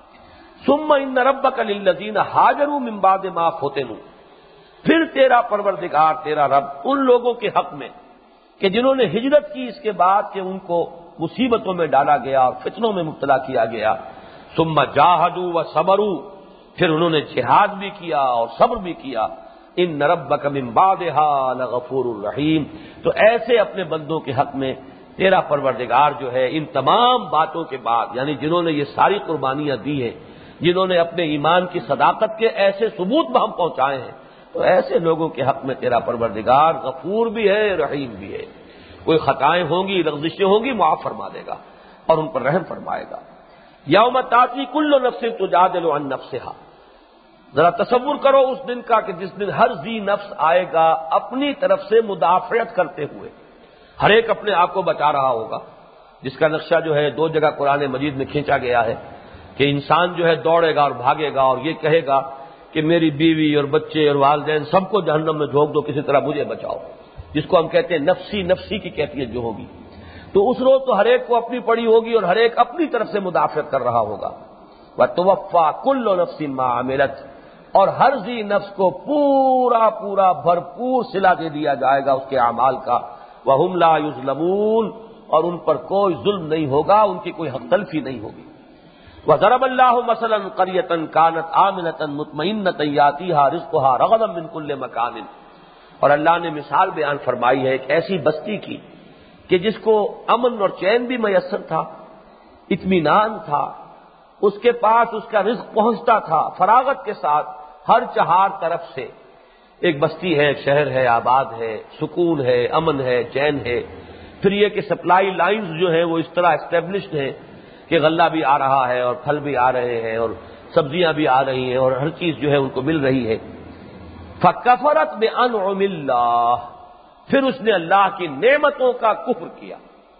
ثم ان ربک للذین ہاجروا من بعد ما فتنوا، پھر تیرا پروردگار تیرا رب ان لوگوں کے حق میں کہ جنہوں نے ہجرت کی اس کے بعد کہ ان کو مصیبتوں میں ڈالا گیا اور فتنوں میں مبتلا کیا گیا، ثم جاہدوا وصبروا، پھر انہوں نے جہاد بھی کیا اور صبر بھی کیا، ان ربک من بعدها لغفور الرحیم، تو ایسے اپنے بندوں کے حق میں تیرا پروردگار جو ہے ان تمام باتوں کے بعد، یعنی جنہوں نے یہ ساری قربانیاں دی ہیں، جنہوں نے اپنے ایمان کی صداقت کے ایسے ثبوت بہم پہنچائے ہیں، تو ایسے لوگوں کے حق میں تیرا پروردگار غفور بھی ہے رحیم بھی ہے، کوئی خطائیں ہوں گی، لغزشیں ہوں گی، معاف فرما دے گا اور ان پر رحم فرمائے گا۔ یوم تاتی کل نفس تجادل عن نفسها، ذرا تصور کرو اس دن کا کہ جس دن ہر ذی نفس آئے گا اپنی طرف سے مدافعت کرتے ہوئے، ہر ایک اپنے آپ کو بچا رہا ہوگا، جس کا نقشہ جو ہے دو جگہ قرآن مجید میں کھینچا گیا ہے کہ انسان جو ہے دوڑے گا اور بھاگے گا اور یہ کہے گا کہ میری بیوی اور بچے اور والدین سب کو جہنم میں جھونک دو، کسی طرح مجھے بچاؤ، جس کو ہم کہتے ہیں نفسی نفسی کی کیفیت جو ہوگی، تو اس روز تو ہر ایک کو اپنی پڑی ہوگی اور ہر ایک اپنی طرف سے مدافعت کر رہا ہوگا۔ وَتُوَفَّىٰ كُلُّ نَفْسٍ مَّا عَمِلَتْ، اور ہر ذی نفس کو پورا پورا بھرپور صلہ دے دیا جائے گا اس کے اعمال کا، وَهُمْ لَا يُظْلَمُونَ، اور ان پر کوئی ظلم نہیں ہوگا، ان کی کوئی حق تلفی نہیں ہوگی۔ وَضَرَبَ اللَّهُ مَثَلًا قَرْيَةً كَانَتْ آمِنَةً مُطْمَئِنَّةً يَأْتِيهَا رِزْقُهَا رَغَدًا مِّن كُلِّ مَكَانٍ، اور اللہ نے مثال بیان فرمائی ہے ایک ایسی بستی کی کہ جس کو امن اور چین بھی میسر تھا، اطمینان تھا، اس کے پاس اس کا رزق پہنچتا تھا فراغت کے ساتھ، ہر چہار طرف سے ایک بستی ہے، ایک شہر ہے، آباد ہے، سکون ہے، امن ہے، چین ہے۔ پھر یہ کہ سپلائی لائنز جو ہیں وہ اس طرح اسٹیبلشڈ ہیں کہ غلہ بھی آ رہا ہے اور پھل بھی آ رہے ہیں اور سبزیاں بھی آ رہی ہیں اور ہر چیز جو ہے ان کو مل رہی ہے۔ فَكَفَرَتْ بِأَنْعُمِ اللَّهِ، پھر اس نے اللہ کی نعمتوں کا کفر کیا،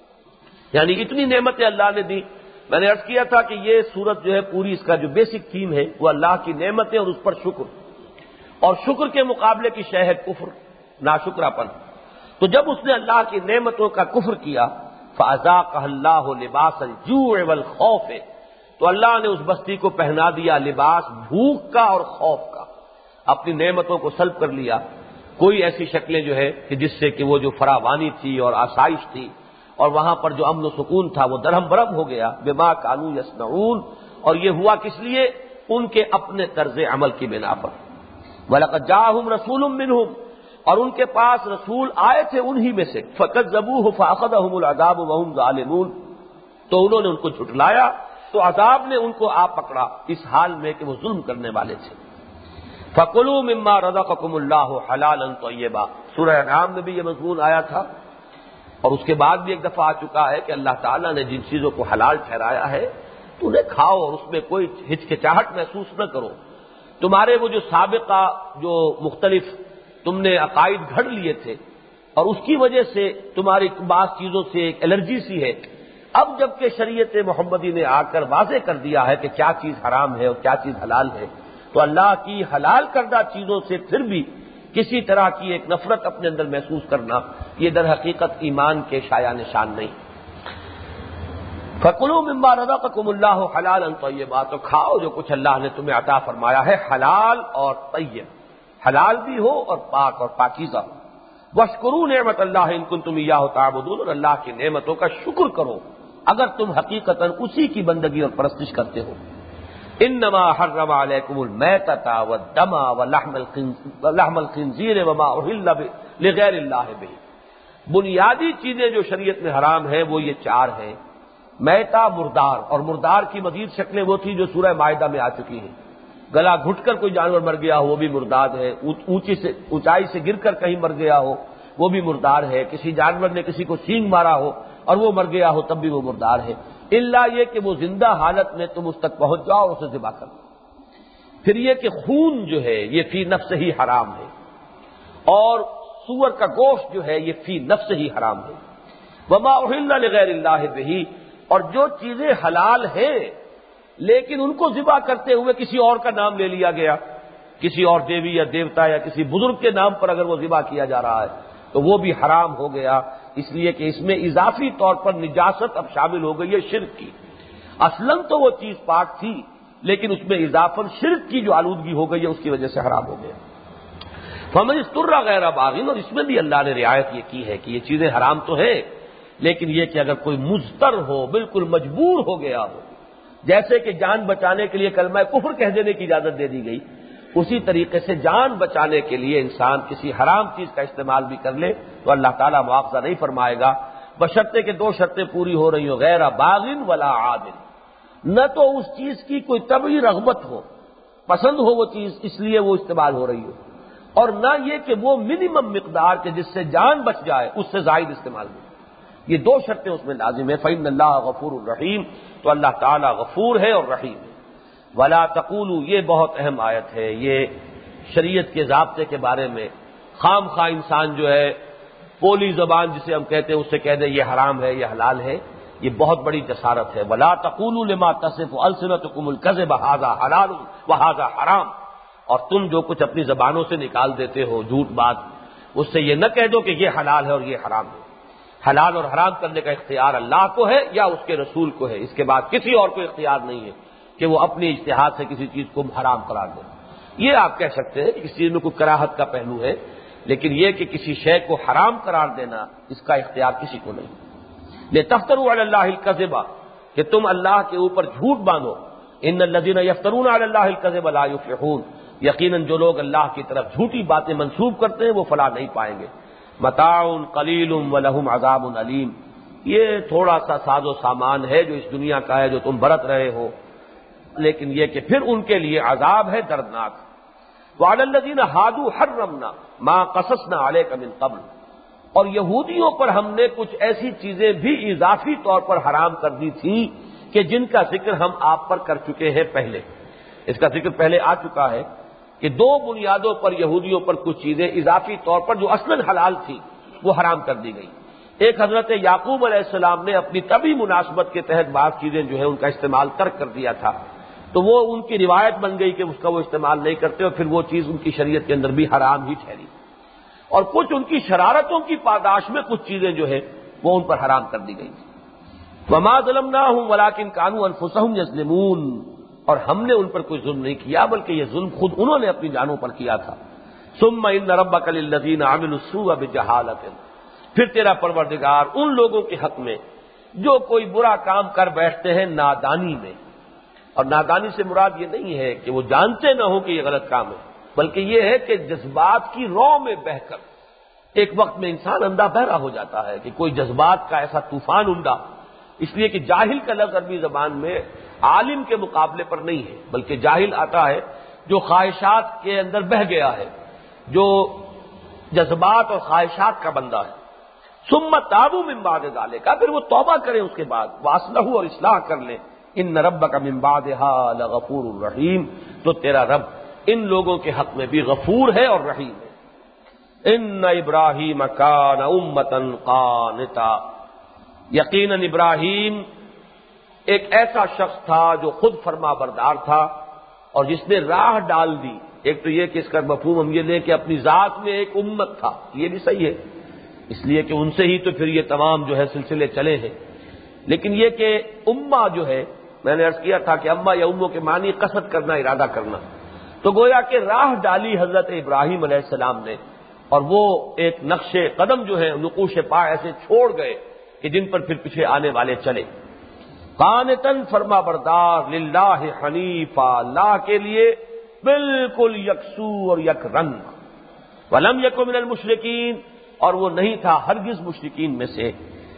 یعنی اتنی نعمتیں اللہ نے دی۔ میں نے عرض کیا تھا کہ یہ سورت جو ہے پوری اس کا جو بیسک تھیم ہے وہ اللہ کی نعمتیں اور اس پر شکر، اور شکر کے مقابلے کی شے ہے کفر، ناشکرا پن۔ تو جب اس نے اللہ کی نعمتوں کا کفر کیا، فَأَذَاقَهَا اللَّهُ لِبَاسَ الْجُوعِ وَالْخَوْفِ، تو اللہ نے اس بستی کو پہنا دیا لباس بھوک کا اور خوف کا، اپنی نعمتوں کو سلب کر لیا۔ کوئی ایسی شکلیں جو ہے کہ جس سے کہ وہ جو فراوانی تھی اور آسائش تھی اور وہاں پر جو امن و سکون تھا وہ درہم برہم ہو گیا، بما کانوا یصنعون، اور یہ ہوا کس لیے؟ ان کے اپنے طرز عمل کی بنا پر۔ وَلَقَدْ جَاءَهُمْ رَسُولٌ مِّنْهُمْ، اور ان کے پاس رسول آئے تھے انہی میں سے، فَكَذَّبُوهُ فَأَخَذَهُمُ الْعَذَابُ وَهُمْ ظَالِمُونَ، تو انہوں نے ان کو جھٹلایا تو عذاب نے ان کو آ پکڑا اس حال میں کہ وہ ظلم کرنے والے تھے۔ فَكُلُوا مِمَّا رَزَقَكُمُ اللَّهُ حَلَالًا طَيِّبًا، سورہ انعام میں بھی یہ مضمون آیا تھا، اور اس کے بعد بھی ایک دفعہ آ چکا ہے کہ اللہ تعالیٰ نے جن چیزوں کو حلال ٹھہرایا ہے تو انہیں کھاؤ اور اس میں کوئی ہچکچاہٹ محسوس نہ کرو۔ تمہارے وہ جو سابقہ جو مختلف تم نے عقائد گھڑ لیے تھے اور اس کی وجہ سے تمہاری بعض چیزوں سے ایک الرجی سی ہے، اب جب کہ شریعت محمدی نے آ کر واضح کر دیا ہے کہ کیا چیز حرام ہے اور کیا چیز حلال ہے، تو اللہ کی حلال کردہ چیزوں سے پھر بھی کسی طرح کی ایک نفرت اپنے اندر محسوس کرنا، یہ در حقیقت ایمان کے شایع نشان نہیں۔ فَكُلُوا مِمَّا رَزَقَكُمُ اللَّهُ حَلَالًا طَيِّبًا، تو کھاؤ جو کچھ اللہ نے تمہیں عطا فرمایا ہے حلال اور طیب، حلال بھی ہو اور پاک اور پاکیزہ۔ وَاشْكُرُوا نِعْمَتَ اللَّهِ إِن كُنتُمْ إِيَّاهُ تَعْبُدُونَ، اور اللہ کی نعمتوں کا شکر کرو اگر تم حقیقتاً اسی کی بندگی اور پرستش کرتے ہو۔ انما حرم علیکم المیتۃ والدم ولحم الخنزیر وما اہل لغیر اللہ بہ، بنیادی چیزیں جو شریعت میں حرام ہیں وہ یہ چار ہیں، میتہ مردار، اور مردار کی مزید شکلیں وہ تھیں جو سورہ مائدہ میں آ چکی ہیں، گلا گھٹ کر کوئی جانور مر گیا ہو وہ بھی مردار ہے، اونچائی سے گر کر کہیں مر گیا ہو وہ بھی مردار ہے، کسی جانور نے کسی کو سینگ مارا ہو اور وہ مر گیا ہو تب بھی وہ مردار ہے، الا یہ کہ وہ زندہ حالت میں تم اس تک پہنچ جاؤ اور اسے ذبح کر دو۔ پھر یہ کہ خون جو ہے یہ فی نفس ہی حرام ہے، اور سور کا گوشت جو ہے یہ فی نفس ہی حرام ہے۔ وما اہل لغیر اللہ بہ، اور جو چیزیں حلال ہیں لیکن ان کو ذبح کرتے ہوئے کسی اور کا نام لے لیا گیا، کسی اور دیوی یا دیوتا یا کسی بزرگ کے نام پر اگر وہ ذبح کیا جا رہا ہے تو وہ بھی حرام ہو گیا، اس لیے کہ اس میں اضافی طور پر نجاست اب شامل ہو گئی ہے شرک کی۔ اصلاً تو وہ چیز پاک تھی لیکن اس میں اضافاً شرک کی جو آلودگی ہو گئی ہے اس کی وجہ سے حرام ہو گیا۔ فمن اضطر غیر باغ، اور اس میں بھی اللہ نے رعایت یہ کی ہے کہ یہ چیزیں حرام تو ہیں لیکن یہ کہ اگر کوئی مضطر ہو، بالکل مجبور ہو گیا ہو، جیسے کہ جان بچانے کے لیے کلمہ کفر کہہ دینے کی اجازت دے دی گئی، اسی طریقے سے جان بچانے کے لیے انسان کسی حرام چیز کا استعمال بھی کر لے تو اللہ تعالیٰ مواخذہ نہیں فرمائے گا، بشرطے کہ دو شرطیں پوری ہو رہی ہوں، غیر باغ ولا عاد، نہ تو اس چیز کی کوئی طبعی رغبت ہو، پسند ہو وہ چیز اس لیے وہ استعمال ہو رہی ہو، اور نہ یہ کہ وہ منیمم مقدار کے جس سے جان بچ جائے اس سے زائد استعمال ہو، یہ دو شرطیں اس میں لازم ہے۔ فإن اللہ غفور الرحیم، تو اللہ تعالیٰ غفور ہے اور رحیم ہے۔ ولا تقولوا، یہ بہت اہم آیت ہے، یہ شریعت کے ضابطے کے بارے میں خام خواہ انسان جو ہے پولی زبان جسے ہم کہتے ہیں اس سے کہہ دے یہ حرام ہے یہ حلال ہے، یہ بہت بڑی جسارت ہے۔ ولا تقولوا لما تصف السنتکم الکذب ھذا حلال وھذا حرام، اور تم جو کچھ اپنی زبانوں سے نکال دیتے ہو جھوٹ بات، اس سے یہ نہ کہہ دو کہ یہ حلال ہے اور یہ حرام ہے۔ حلال اور حرام کرنے کا اختیار اللہ کو ہے یا اس کے رسول کو ہے، اس کے بعد کسی اور کو اختیار نہیں ہے کہ وہ اپنی اجتہاد سے کسی چیز کو حرام قرار دے۔ یہ آپ کہہ سکتے ہیں کہ کسی چیز میں کوئی کراہت کا پہلو ہے، لیکن یہ کہ کسی شے کو حرام قرار دینا اس کا اختیار کسی کو نہیں۔ لِتَفْتَرُوا عَلَى اللَّهِ الْكَذِبَ، کہ تم اللہ کے اوپر جھوٹ باندھو۔ إِنَّ الَّذِينَ يَفْتَرُونَ عَلَى اللَّهِ الْكَذِبَ لَا يُفْلِحُونَ، یقیناً جو لوگ اللہ کی طرف جھوٹی باتیں منسوب کرتے ہیں وہ فلاح نہیں پائیں گے۔ متاع قلیل وَلَهُمْ عَذَابٌ أَلِيمٌ، یہ تھوڑا سا ساز و سامان ہے جو اس دنیا کا ہے جو تم برت رہے ہو، لیکن یہ کہ پھر ان کے لیے عذاب ہے دردناک۔ وَعَلَى الَّذِينَ هَادُوا حَرَّمْنَا مَا قَصَصْنَا عَلَيْكَ مِن قَبْلُ، اور یہودیوں پر ہم نے کچھ ایسی چیزیں بھی اضافی طور پر حرام کر دی تھی کہ جن کا ذکر ہم آپ پر کر چکے ہیں پہلے، اس کا ذکر پہلے آ چکا ہے کہ دو بنیادوں پر یہودیوں پر کچھ چیزیں اضافی طور پر جو اصلاً حلال تھی وہ حرام کر دی گئی۔ ایک حضرت یعقوب علیہ السلام نے اپنی طبعی مناسبت کے تحت بعض چیزیں جو ہے ان کا استعمال ترک کر دیا تھا، تو وہ ان کی روایت بن گئی کہ اس کا وہ استعمال نہیں کرتے اور پھر وہ چیز ان کی شریعت کے اندر بھی حرام ہی ٹھہری۔ اور کچھ ان کی شرارتوں کی پاداش میں کچھ چیزیں جو ہے وہ ان پر حرام کر دی گئی تھی۔ وما ظلمناہم ولکن کانوا انفسہم یظلمون، اور ہم نے ان پر کوئی ظلم نہیں کیا بلکہ یہ ظلم خود انہوں نے اپنی جانوں پر کیا تھا۔ ثم ان ربک للذین عملوا السوء بجہالۃ، پھر تیرا پروردگار ان لوگوں کے حق میں جو کوئی برا کام کر بیٹھتے ہیں نادانی میں، اور نادانی سے مراد یہ نہیں ہے کہ وہ جانتے نہ ہو کہ یہ غلط کام ہے، بلکہ یہ ہے کہ جذبات کی رو میں بہہ کر ایک وقت میں انسان اندھا بہرا ہو جاتا ہے کہ کوئی جذبات کا ایسا طوفان اونڈا، اس لیے کہ جاہل کا لفظ عربی زبان میں عالم کے مقابلے پر نہیں ہے، بلکہ جاہل آتا ہے جو خواہشات کے اندر بہہ گیا ہے، جو جذبات اور خواہشات کا بندہ ہے۔ ثم تابوا من بعد ذلک، پھر وہ توبہ کریں اس کے بعد، واصلحوا اور اصلاح کر لیں، ان ربک من بعدها لغفور الرحیم، تو تیرا رب ان لوگوں کے حق میں بھی غفور ہے اور رحیم ہے۔ ان ابراہیم کان امۃ قانتا، یقیناً ابراہیم ایک ایسا شخص تھا جو خود فرما بردار تھا اور جس نے راہ ڈال دی۔ ایک تو یہ کہ اس کا مفہوم ہم یہ لیں کہ اپنی ذات میں ایک امت تھا، یہ بھی صحیح ہے، اس لیے کہ ان سے ہی تو پھر یہ تمام جو ہے سلسلے چلے ہیں، لیکن یہ کہ امہ جو ہے، میں نے عرض کیا تھا کہ امہ یا اموں کے معنی قصد کرنا، ارادہ کرنا، تو گویا کہ راہ ڈالی حضرت ابراہیم علیہ السلام نے، اور وہ ایک نقش قدم جو ہے، نقوش پا ایسے چھوڑ گئے کہ جن پر پھر پیچھے آنے والے چلے۔ قانتاً فرما بردار، للہ حنیفا، اللہ کے لیے بالکل یکسو اور یک رنگ، ولم یکن من المشرکین، اور وہ نہیں تھا ہرگز مشرکین میں سے،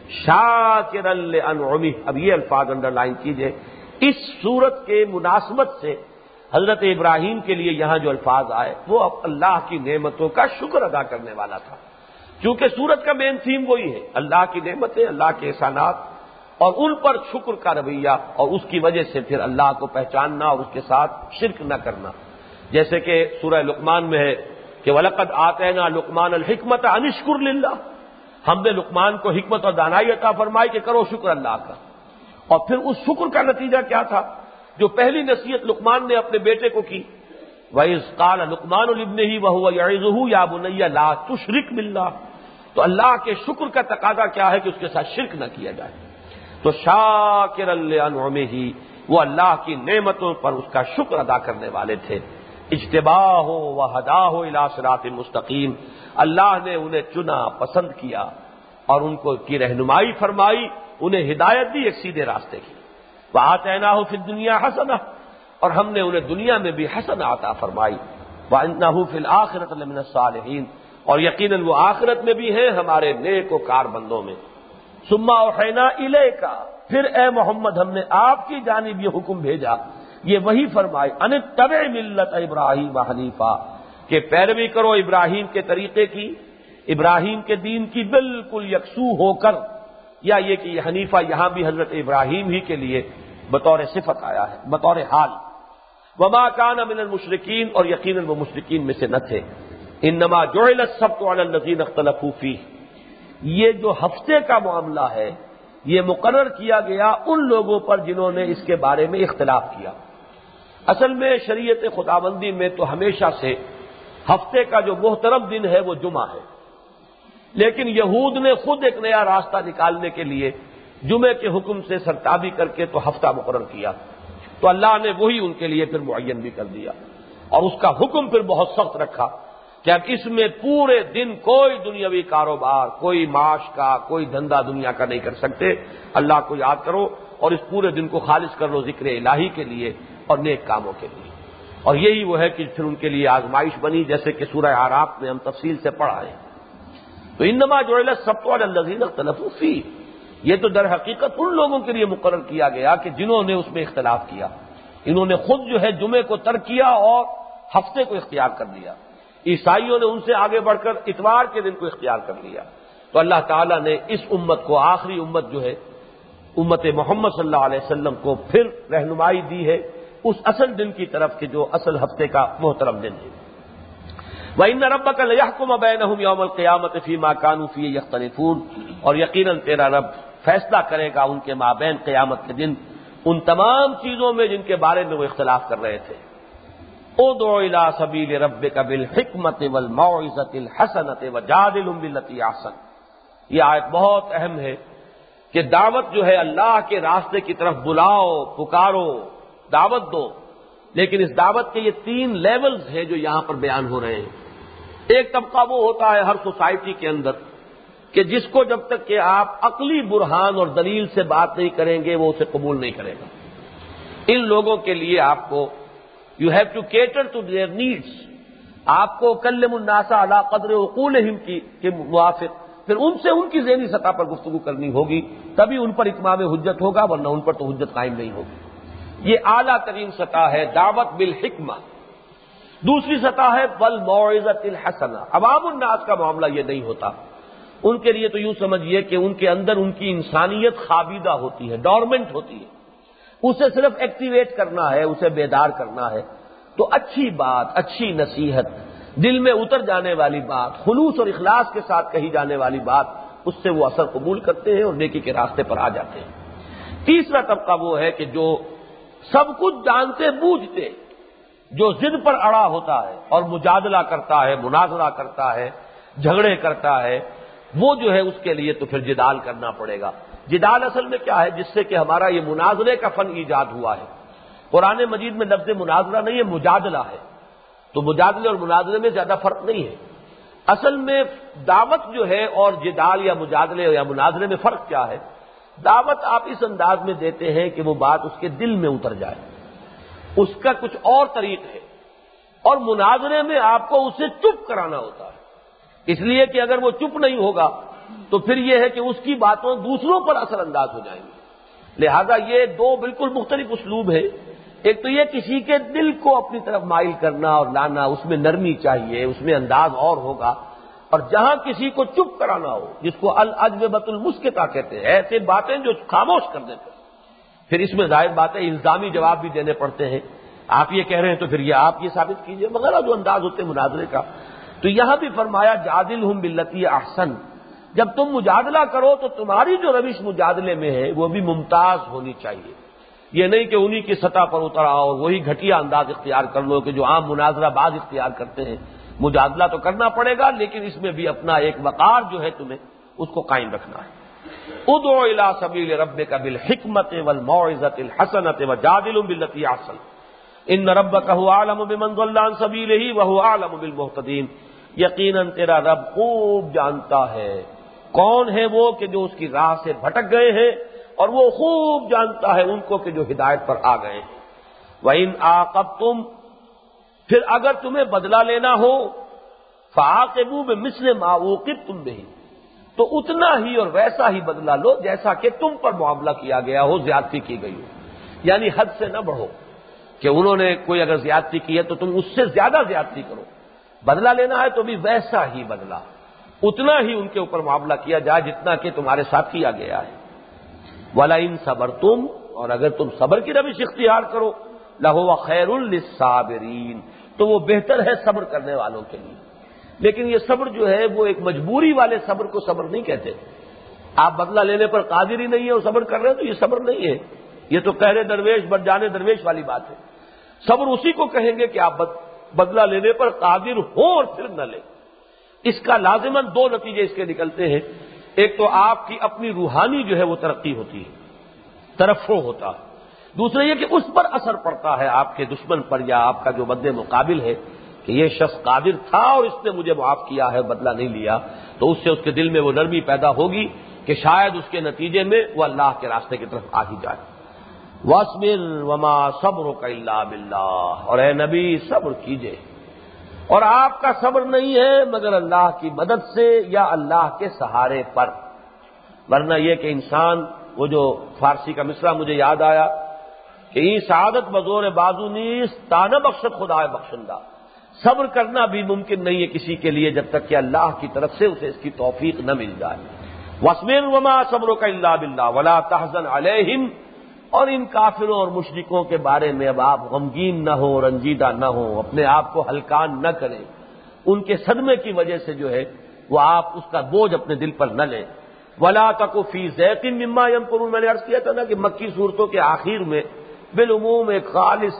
شاکرا لانعمہ۔ اب یہ الفاظ انڈر لائن کیجئے، اس صورت کے مناسبت سے حضرت ابراہیم کے لیے یہاں جو الفاظ آئے وہ اللہ کی نعمتوں کا شکر ادا کرنے والا تھا، چونکہ سورت کا مین تھیم وہی ہے، اللہ کی نعمتیں، اللہ کے احسانات، اور ان پر شکر کا رویہ، اور اس کی وجہ سے پھر اللہ کو پہچاننا اور اس کے ساتھ شرک نہ کرنا، جیسے کہ سورہ لقمان میں ہے کہ وَلَقَدْ آتَيْنَا لُقْمَانَ الْحِكْمَةَ أَنِ اشْكُرْ لِلَّهِ، ہم نے لقمان کو حکمت اور دانائی عطا فرمائی کہ کرو شکر اللہ کا، اور پھر اس شکر کا نتیجہ کیا تھا؟ جو پہلی نصیحت لقمان نے اپنے بیٹے کو کی، وَإِذْ قَالَ لُقْمَانُ لِابْنِهِ وَهُوَ يَعِظُهُ يَا بُنَيَّ لَا تُشْرِكْ بِاللَّهِ، تو اللہ کے شکر کا تقاضا کیا ہے کہ اس کے ساتھ شرک نہ کیا جائے۔ تو شاکرا لانعمہ، وہ اللہ کی نعمتوں پر اس کا شکر ادا کرنے والے تھے۔ اجتباہ و ہداہ الی صراط مستقیم، اللہ نے انہیں چنا، پسند کیا اور ان کو کی رہنمائی فرمائی، انہیں ہدایت دی ایک سیدھے راستے کی۔ وآتیناہ فی الدنیا حسنہ، اور ہم نے انہیں دنیا میں بھی حسنہ عطا فرمائی۔ وانہ فی الآخرۃ لمن الصالحین، اور یقیناً وہ آخرت میں بھی ہیں ہمارے نیک و کار بندوں میں۔ ثم اوحینا الیک، پھر اے محمد ہم نے آپ کی جانب یہ حکم بھیجا، یہ وہی فرمائے، ان اتبع ملت ابراہیم حنیفا، کہ پیروی کرو ابراہیم کے طریقے کی، ابراہیم کے دین کی بالکل یکسو ہو کر، یا یہ کہ یہ حنیفہ یہاں بھی حضرت ابراہیم ہی کے لیے بطور صفت آیا ہے، بطور حال۔ وما کان من المشرکین، اور یقیناً وہ مشرکین میں سے نہ تھے۔ انما جعل السبت علی الذین اختلفوا فیہ، یہ جو ہفتے کا معاملہ ہے یہ مقرر کیا گیا ان لوگوں پر جنہوں نے اس کے بارے میں اختلاف کیا۔ اصل میں شریعت خداوندی میں تو ہمیشہ سے ہفتے کا جو محترم دن ہے وہ جمعہ ہے، لیکن یہود نے خود ایک نیا راستہ نکالنے کے لیے جمعے کے حکم سے سرتابی کر کے تو ہفتہ مقرر کیا، تو اللہ نے وہی ان کے لیے پھر معین بھی کر دیا، اور اس کا حکم پھر بہت سخت رکھا کہ اب اس میں پورے دن کوئی دنیاوی کاروبار، کوئی معاش کا، کوئی دھندا دنیا کا نہیں کر سکتے، اللہ کو یاد کرو اور اس پورے دن کو خالص کر لو ذکر الہی کے لیے اور نیک کاموں کے لیے۔ اور یہی وہ ہے کہ پھر ان کے لیے آزمائش بنی، جیسے کہ سورہ اعراف میں ہم تفصیل سے پڑھا ہے۔ تو انما جعل السبت علی الذین اختلفوا فیہ، یہ تو در حقیقت ان لوگوں کے لیے مقرر کیا گیا کہ جنہوں نے اس میں اختلاف کیا، انہوں نے خود جو ہے جمعے کو ترک کیا اور ہفتے کو اختیار کر لیا۔ عیسائیوں نے ان سے آگے بڑھ کر اتوار کے دن کو اختیار کر لیا۔ تو اللہ تعالیٰ نے اس امت کو، آخری امت جو ہے امت محمد صلی اللہ علیہ وسلم کو، پھر رہنمائی دی ہے اس اصل دن کی طرف کہ جو اصل ہفتے کا محترم دن ہے۔ وَإِنَّ رَبَّكَ لَيَحْكُمَ بَيْنَهُمْ يَوْمَ الْقِيَامَةِ فِيمَا كَانُوا فِيهِ يَخْتَلِفُونَ، اور یقیناً تیرا رب فیصلہ کرے گا ان کے مابین قیامت کے دن ان تمام چیزوں میں جن کے بارے میں وہ اختلاف کر رہے تھے۔ ادع الی سبیل ربک بالحکمۃ والموعظۃ الحسنۃ وجادلہم باللتی احسن. یہ آیت بہت اہم ہے کہ دعوت جو ہے اللہ کے راستے کی طرف بلاؤ، پکارو، دعوت دو، لیکن اس دعوت کے یہ 3 لیولز ہیں جو یہاں پر بیان ہو رہے ہیں. ایک طبقہ وہ ہوتا ہے ہر سوسائٹی کے اندر کہ جس کو جب تک کہ آپ عقلی برہان اور دلیل سے بات نہیں کریں گے وہ اسے قبول نہیں کرے گا. ان لوگوں کے لیے آپ کو you have to cater to their needs. آپ کو کلم الناس علی قدر عقولہم کے موافق پھر ان سے ان کی ذہنی سطح پر گفتگو کرنی ہوگی، تبھی ان پر اتمام حجت ہوگا، ورنہ ان پر تو حجت قائم نہیں ہوگی. یہ اعلیٰ ترین سطح ہے دعوت بالحکمہ. دوسری سطح ہے بالموعظۃ الحسنہ. عوام الناس کا معاملہ یہ نہیں ہوتا. ان کے لیے تو یوں سمجھیے کہ ان کے اندر ان کی انسانیت خابیدہ ہوتی ہے، ڈورمنٹ ہوتی ہے، اسے صرف ایکٹیویٹ کرنا ہے، اسے بیدار کرنا ہے. تو اچھی بات، اچھی نصیحت، دل میں اتر جانے والی بات، خلوص اور اخلاص کے ساتھ کہی جانے والی بات، اس سے وہ اثر قبول کرتے ہیں اور نیکی کے راستے پر آ جاتے ہیں. تیسرا طبقہ وہ ہے کہ جو سب کچھ جانتے بوجھتے، جو ضد پر اڑا ہوتا ہے اور مجادلہ کرتا ہے، مناظرہ کرتا ہے، جھگڑے کرتا ہے، وہ جو ہے اس کے لیے تو پھر جدال کرنا پڑے گا. جدال اصل میں کیا ہے؟ جس سے کہ ہمارا یہ مناظرے کا فن ایجاد ہوا ہے. قرآن مجید میں لفظ مناظرہ نہیں ہے، مجادلہ ہے. تو مجادلے اور مناظرے میں زیادہ فرق نہیں ہے. اصل میں دعوت جو ہے اور جدال یا مجادلے یا مناظرے میں فرق کیا ہے؟ دعوت آپ اس انداز میں دیتے ہیں کہ وہ بات اس کے دل میں اتر جائے، اس کا کچھ اور طریق ہے. اور مناظرے میں آپ کو اسے چپ کرانا ہوتا ہے، اس لیے کہ اگر وہ چپ نہیں ہوگا تو پھر یہ ہے کہ اس کی باتوں دوسروں پر اثر انداز ہو جائیں گی. لہذا یہ 2 بالکل مختلف اسلوب ہے. ایک تو یہ کسی کے دل کو اپنی طرف مائل کرنا اور لانا، اس میں نرمی چاہیے، اس میں انداز اور ہوگا. اور جہاں کسی کو چپ کرانا ہو، جس کو الاجوبۃ المسکتہ کہتے ہیں، ایسے باتیں جو خاموش کر دیتے ہیں، پھر اس میں ظاہر بات ہے الزامی جواب بھی دینے پڑتے ہیں. آپ یہ کہہ رہے ہیں تو پھر یہ آپ یہ ثابت کیجئے وغیرہ جو انداز ہوتے ہیں مناظرے کا. تو یہاں بھی فرمایا جادلہم باللتی احسن. جب تم مجادلہ کرو تو تمہاری جو روش مجادلے میں ہے وہ بھی ممتاز ہونی چاہیے. یہ نہیں کہ انہی کی سطح پر اتر آؤ اور وہی گھٹیا انداز اختیار کر لو کہ جو عام مناظرہ باز اختیار کرتے ہیں. مجادلہ تو کرنا پڑے گا، لیکن اس میں بھی اپنا ایک وقار جو ہے تمہیں اس کو قائم رکھنا ہے. ادع الی سبیل ربک بالحکمۃ والموعظۃ الحسنۃ وجادلہم باللتی احسن ان ربک هو اعلم بمن ضل عن سبیلہ وهو اعلم بالمہتدین. یقیناً تیرا رب خوب جانتا ہے کون ہے وہ کہ جو اس کی راہ سے بھٹک گئے ہیں، اور وہ خوب جانتا ہے ان کو کہ جو ہدایت پر آ گئے ہیں. وَإِنْ عَاقَبْتُمْ، پھر اگر تمہیں بدلہ لینا ہو، فَعَاقِبُوا بِمِثْلِ مَا عُوقِبْتُمْ بِهِ، تو اتنا ہی اور ویسا ہی بدلہ لو جیسا کہ تم پر معاملہ کیا گیا ہو، زیادتی کی گئی ہو. یعنی حد سے نہ بڑھو کہ انہوں نے کوئی اگر زیادتی کی ہے تو تم اس سے زیادہ زیادتی کرو. بدلہ لینا ہے تو بھی ویسا ہی بدلہ، اتنا ہی ان کے اوپر معاملہ کیا جائے جتنا کہ تمہارے ساتھ کیا گیا ہے. وَلَئِن صَبَرْتُمْ، اور اگر تم صبر کی روش اختیار کرو، لَهُوَ خَيْرٌ لِّلصَّابِرِينَ، تو وہ بہتر ہے صبر کرنے والوں کے لیے. لیکن یہ صبر جو ہے وہ ایک مجبوری والے صبر کو صبر نہیں کہتے. آپ بدلہ لینے پر قادر ہی نہیں ہے اور صبر کر رہے ہیں تو یہ صبر نہیں ہے. یہ تو قہر درویش بر جانے درویش والی بات ہے. صبر اسی کو کہیں گے کہ آپ بدلہ لینے پر قادر ہوں اور پھر نہ لیں. اس کا لازماً 2 نتیجے اس کے نکلتے ہیں. ایک تو آپ کی اپنی روحانی جو ہے وہ ترقی ہوتی ہے، ترفع ہوتا ہے. دوسرا یہ کہ اس پر اثر پڑتا ہے آپ کے دشمن پر یا آپ کا جو مد مقابل ہے کہ یہ شخص قادر تھا اور اس نے مجھے معاف کیا ہے، بدلہ نہیں لیا. تو اس سے اس کے دل میں وہ نرمی پیدا ہوگی کہ شاید اس کے نتیجے میں وہ اللہ کے راستے کی طرف آ ہی جائے. وَاصْبِرْ وَمَا صَبْرُكَ إِلَّا بِاللَّهِ، اور اے نبی صبر کیجئے، اور آپ کا صبر نہیں ہے مگر اللہ کی مدد سے یا اللہ کے سہارے پر. ورنہ یہ کہ انسان، وہ جو فارسی کا مصرع مجھے یاد آیا کہ ای سعادت بزور بازو نیست تانہ بخشت خدائے بخشندہ. صبر کرنا بھی ممکن نہیں ہے کسی کے لیے جب تک کہ اللہ کی طرف سے اسے اس کی توفیق نہ مل جائے. وَاصْبِرْ وَمَا صَبْرُكَ إِلَّا بِاللَّهِ وَلَا تَحْزَنْ عَلَيْهِمْ، اور ان کافروں اور مشرکوں کے بارے میں اب آپ غمگین نہ ہو، رنجیدہ نہ ہو، اپنے آپ کو ہلکان نہ کریں. ان کے صدمے کی وجہ سے جو ہے وہ آپ اس کا بوجھ اپنے دل پر نہ لیں. وَلَا تَكُ فِي ضَيْقٍ مِّمَّا يَمْكُرُونَ، میں نے عرض کیا تھا نا کہ مکی صورتوں کے آخر میں بالعموم ایک خالص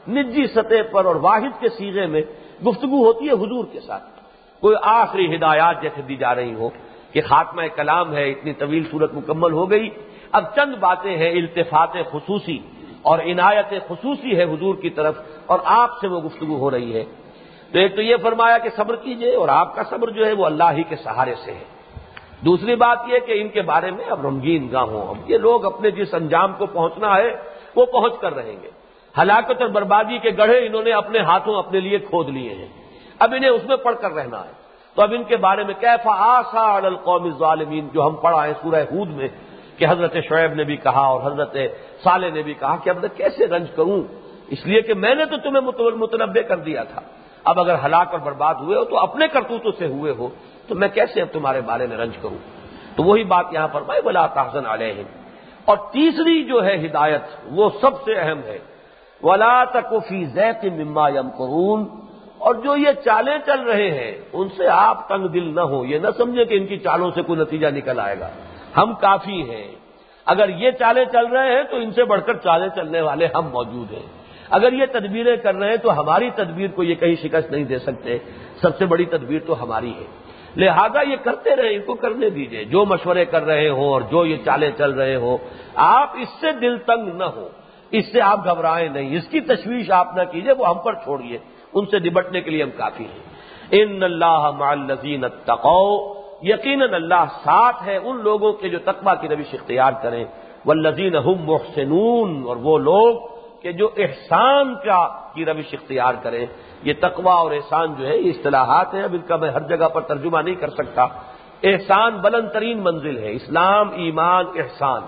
نجی سطح پر اور واحد کے صیغے میں گفتگو ہوتی ہے حضور کے ساتھ. کوئی آخری ہدایات جیسے دی جا رہی ہو کہ خاتمہ کلام ہے، اتنی طویل صورت مکمل ہو گئی، اب چند باتیں ہیں، التفات خصوصی اور عنایت خصوصی ہے حضور کی طرف اور آپ سے وہ گفتگو ہو رہی ہے. تو ایک تو یہ فرمایا کہ صبر کیجئے، اور آپ کا صبر جو ہے وہ اللہ ہی کے سہارے سے ہے. دوسری بات یہ کہ ان کے بارے میں اب غمگین نہ ہوں. اب یہ لوگ اپنے جس انجام کو پہنچنا ہے وہ پہنچ کر رہیں گے. ہلاکت اور بربادی کے گڑھے انہوں نے اپنے ہاتھوں اپنے لیے کھود لیے ہیں، اب انہیں اس میں پڑھ کر رہنا ہے. تو اب ان کے بارے میں کیف آسا علی القوم الظالمین جو ہم پڑھا ہے سورہ ہود میں کہ حضرت شعیب نے بھی کہا اور حضرت صالح نے بھی کہا کہ اب میں کیسے رنج کروں، اس لیے کہ میں نے تو تمہیں متنبع کر دیا تھا. اب اگر ہلاک اور برباد ہوئے ہو تو اپنے کرتوتوں سے ہوئے ہو، تو میں کیسے اب تمہارے بارے میں رنج کروں. تو وہی بات یہاں فرمائے ولا تحزن علیہم. اور تیسری جو ہے ہدایت وہ سب سے اہم ہے، ولا تک فی ضیق مما یمکرون. اور جو یہ چالیں چل رہے ہیں ان سے آپ تنگ دل نہ ہو، یہ نہ سمجھیں کہ ان کی چالوں سے کوئی نتیجہ نکل آئے گا. ہم کافی ہیں. اگر یہ چالیں چل رہے ہیں تو ان سے بڑھ کر چالیں چلنے والے ہم موجود ہیں. اگر یہ تدبیریں کر رہے ہیں تو ہماری تدبیر کو یہ کہیں شکست نہیں دے سکتے. سب سے بڑی تدبیر تو ہماری ہے. لہذا یہ کرتے رہے، ان کو کرنے دیجئے. جو مشورے کر رہے ہوں اور جو یہ چالیں چل رہے ہوں، آپ اس سے دل تنگ نہ ہو، اس سے آپ گھبرائیں نہیں، اس کی تشویش آپ نہ کیجئے، وہ ہم پر چھوڑیے. ان سے نبٹنے کے لیے ہم کافی ہیں. ان اللہ مع الذین اتقوا، یقیناً اللہ ساتھ ہے ان لوگوں کے جو تقوی کی روش اختیار کریں. والذین هم محسنون، اور وہ لوگ کہ جو احسان کی روش اختیار کریں. یہ تقوی اور احسان جو ہے یہ اصطلاحات ہیں، اب ان کا میں ہر جگہ پر ترجمہ نہیں کر سکتا. احسان بلند ترین منزل ہے، اسلام، ایمان، احسان،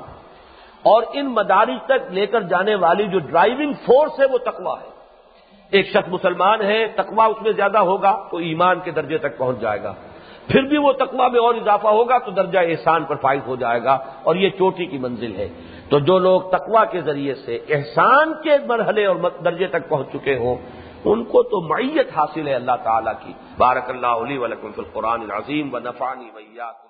اور ان مدارج تک لے کر جانے والی جو ڈرائیونگ فورس ہے وہ تقوی ہے. ایک شخص مسلمان ہے، تقوی اس میں زیادہ ہوگا تو ایمان کے درجے تک پہنچ جائے گا، پھر بھی وہ تقوی میں اور اضافہ ہوگا تو درجہ احسان پر فائز ہو جائے گا، اور یہ چوٹی کی منزل ہے. تو جو لوگ تقوی کے ذریعے سے احسان کے مرحلے اور درجے تک پہنچ چکے ہوں ان کو تو معیت حاصل ہے اللہ تعالیٰ کی. بارک اللہ لی و لکم فی القرآن العظیم و نفعنی و ایاکم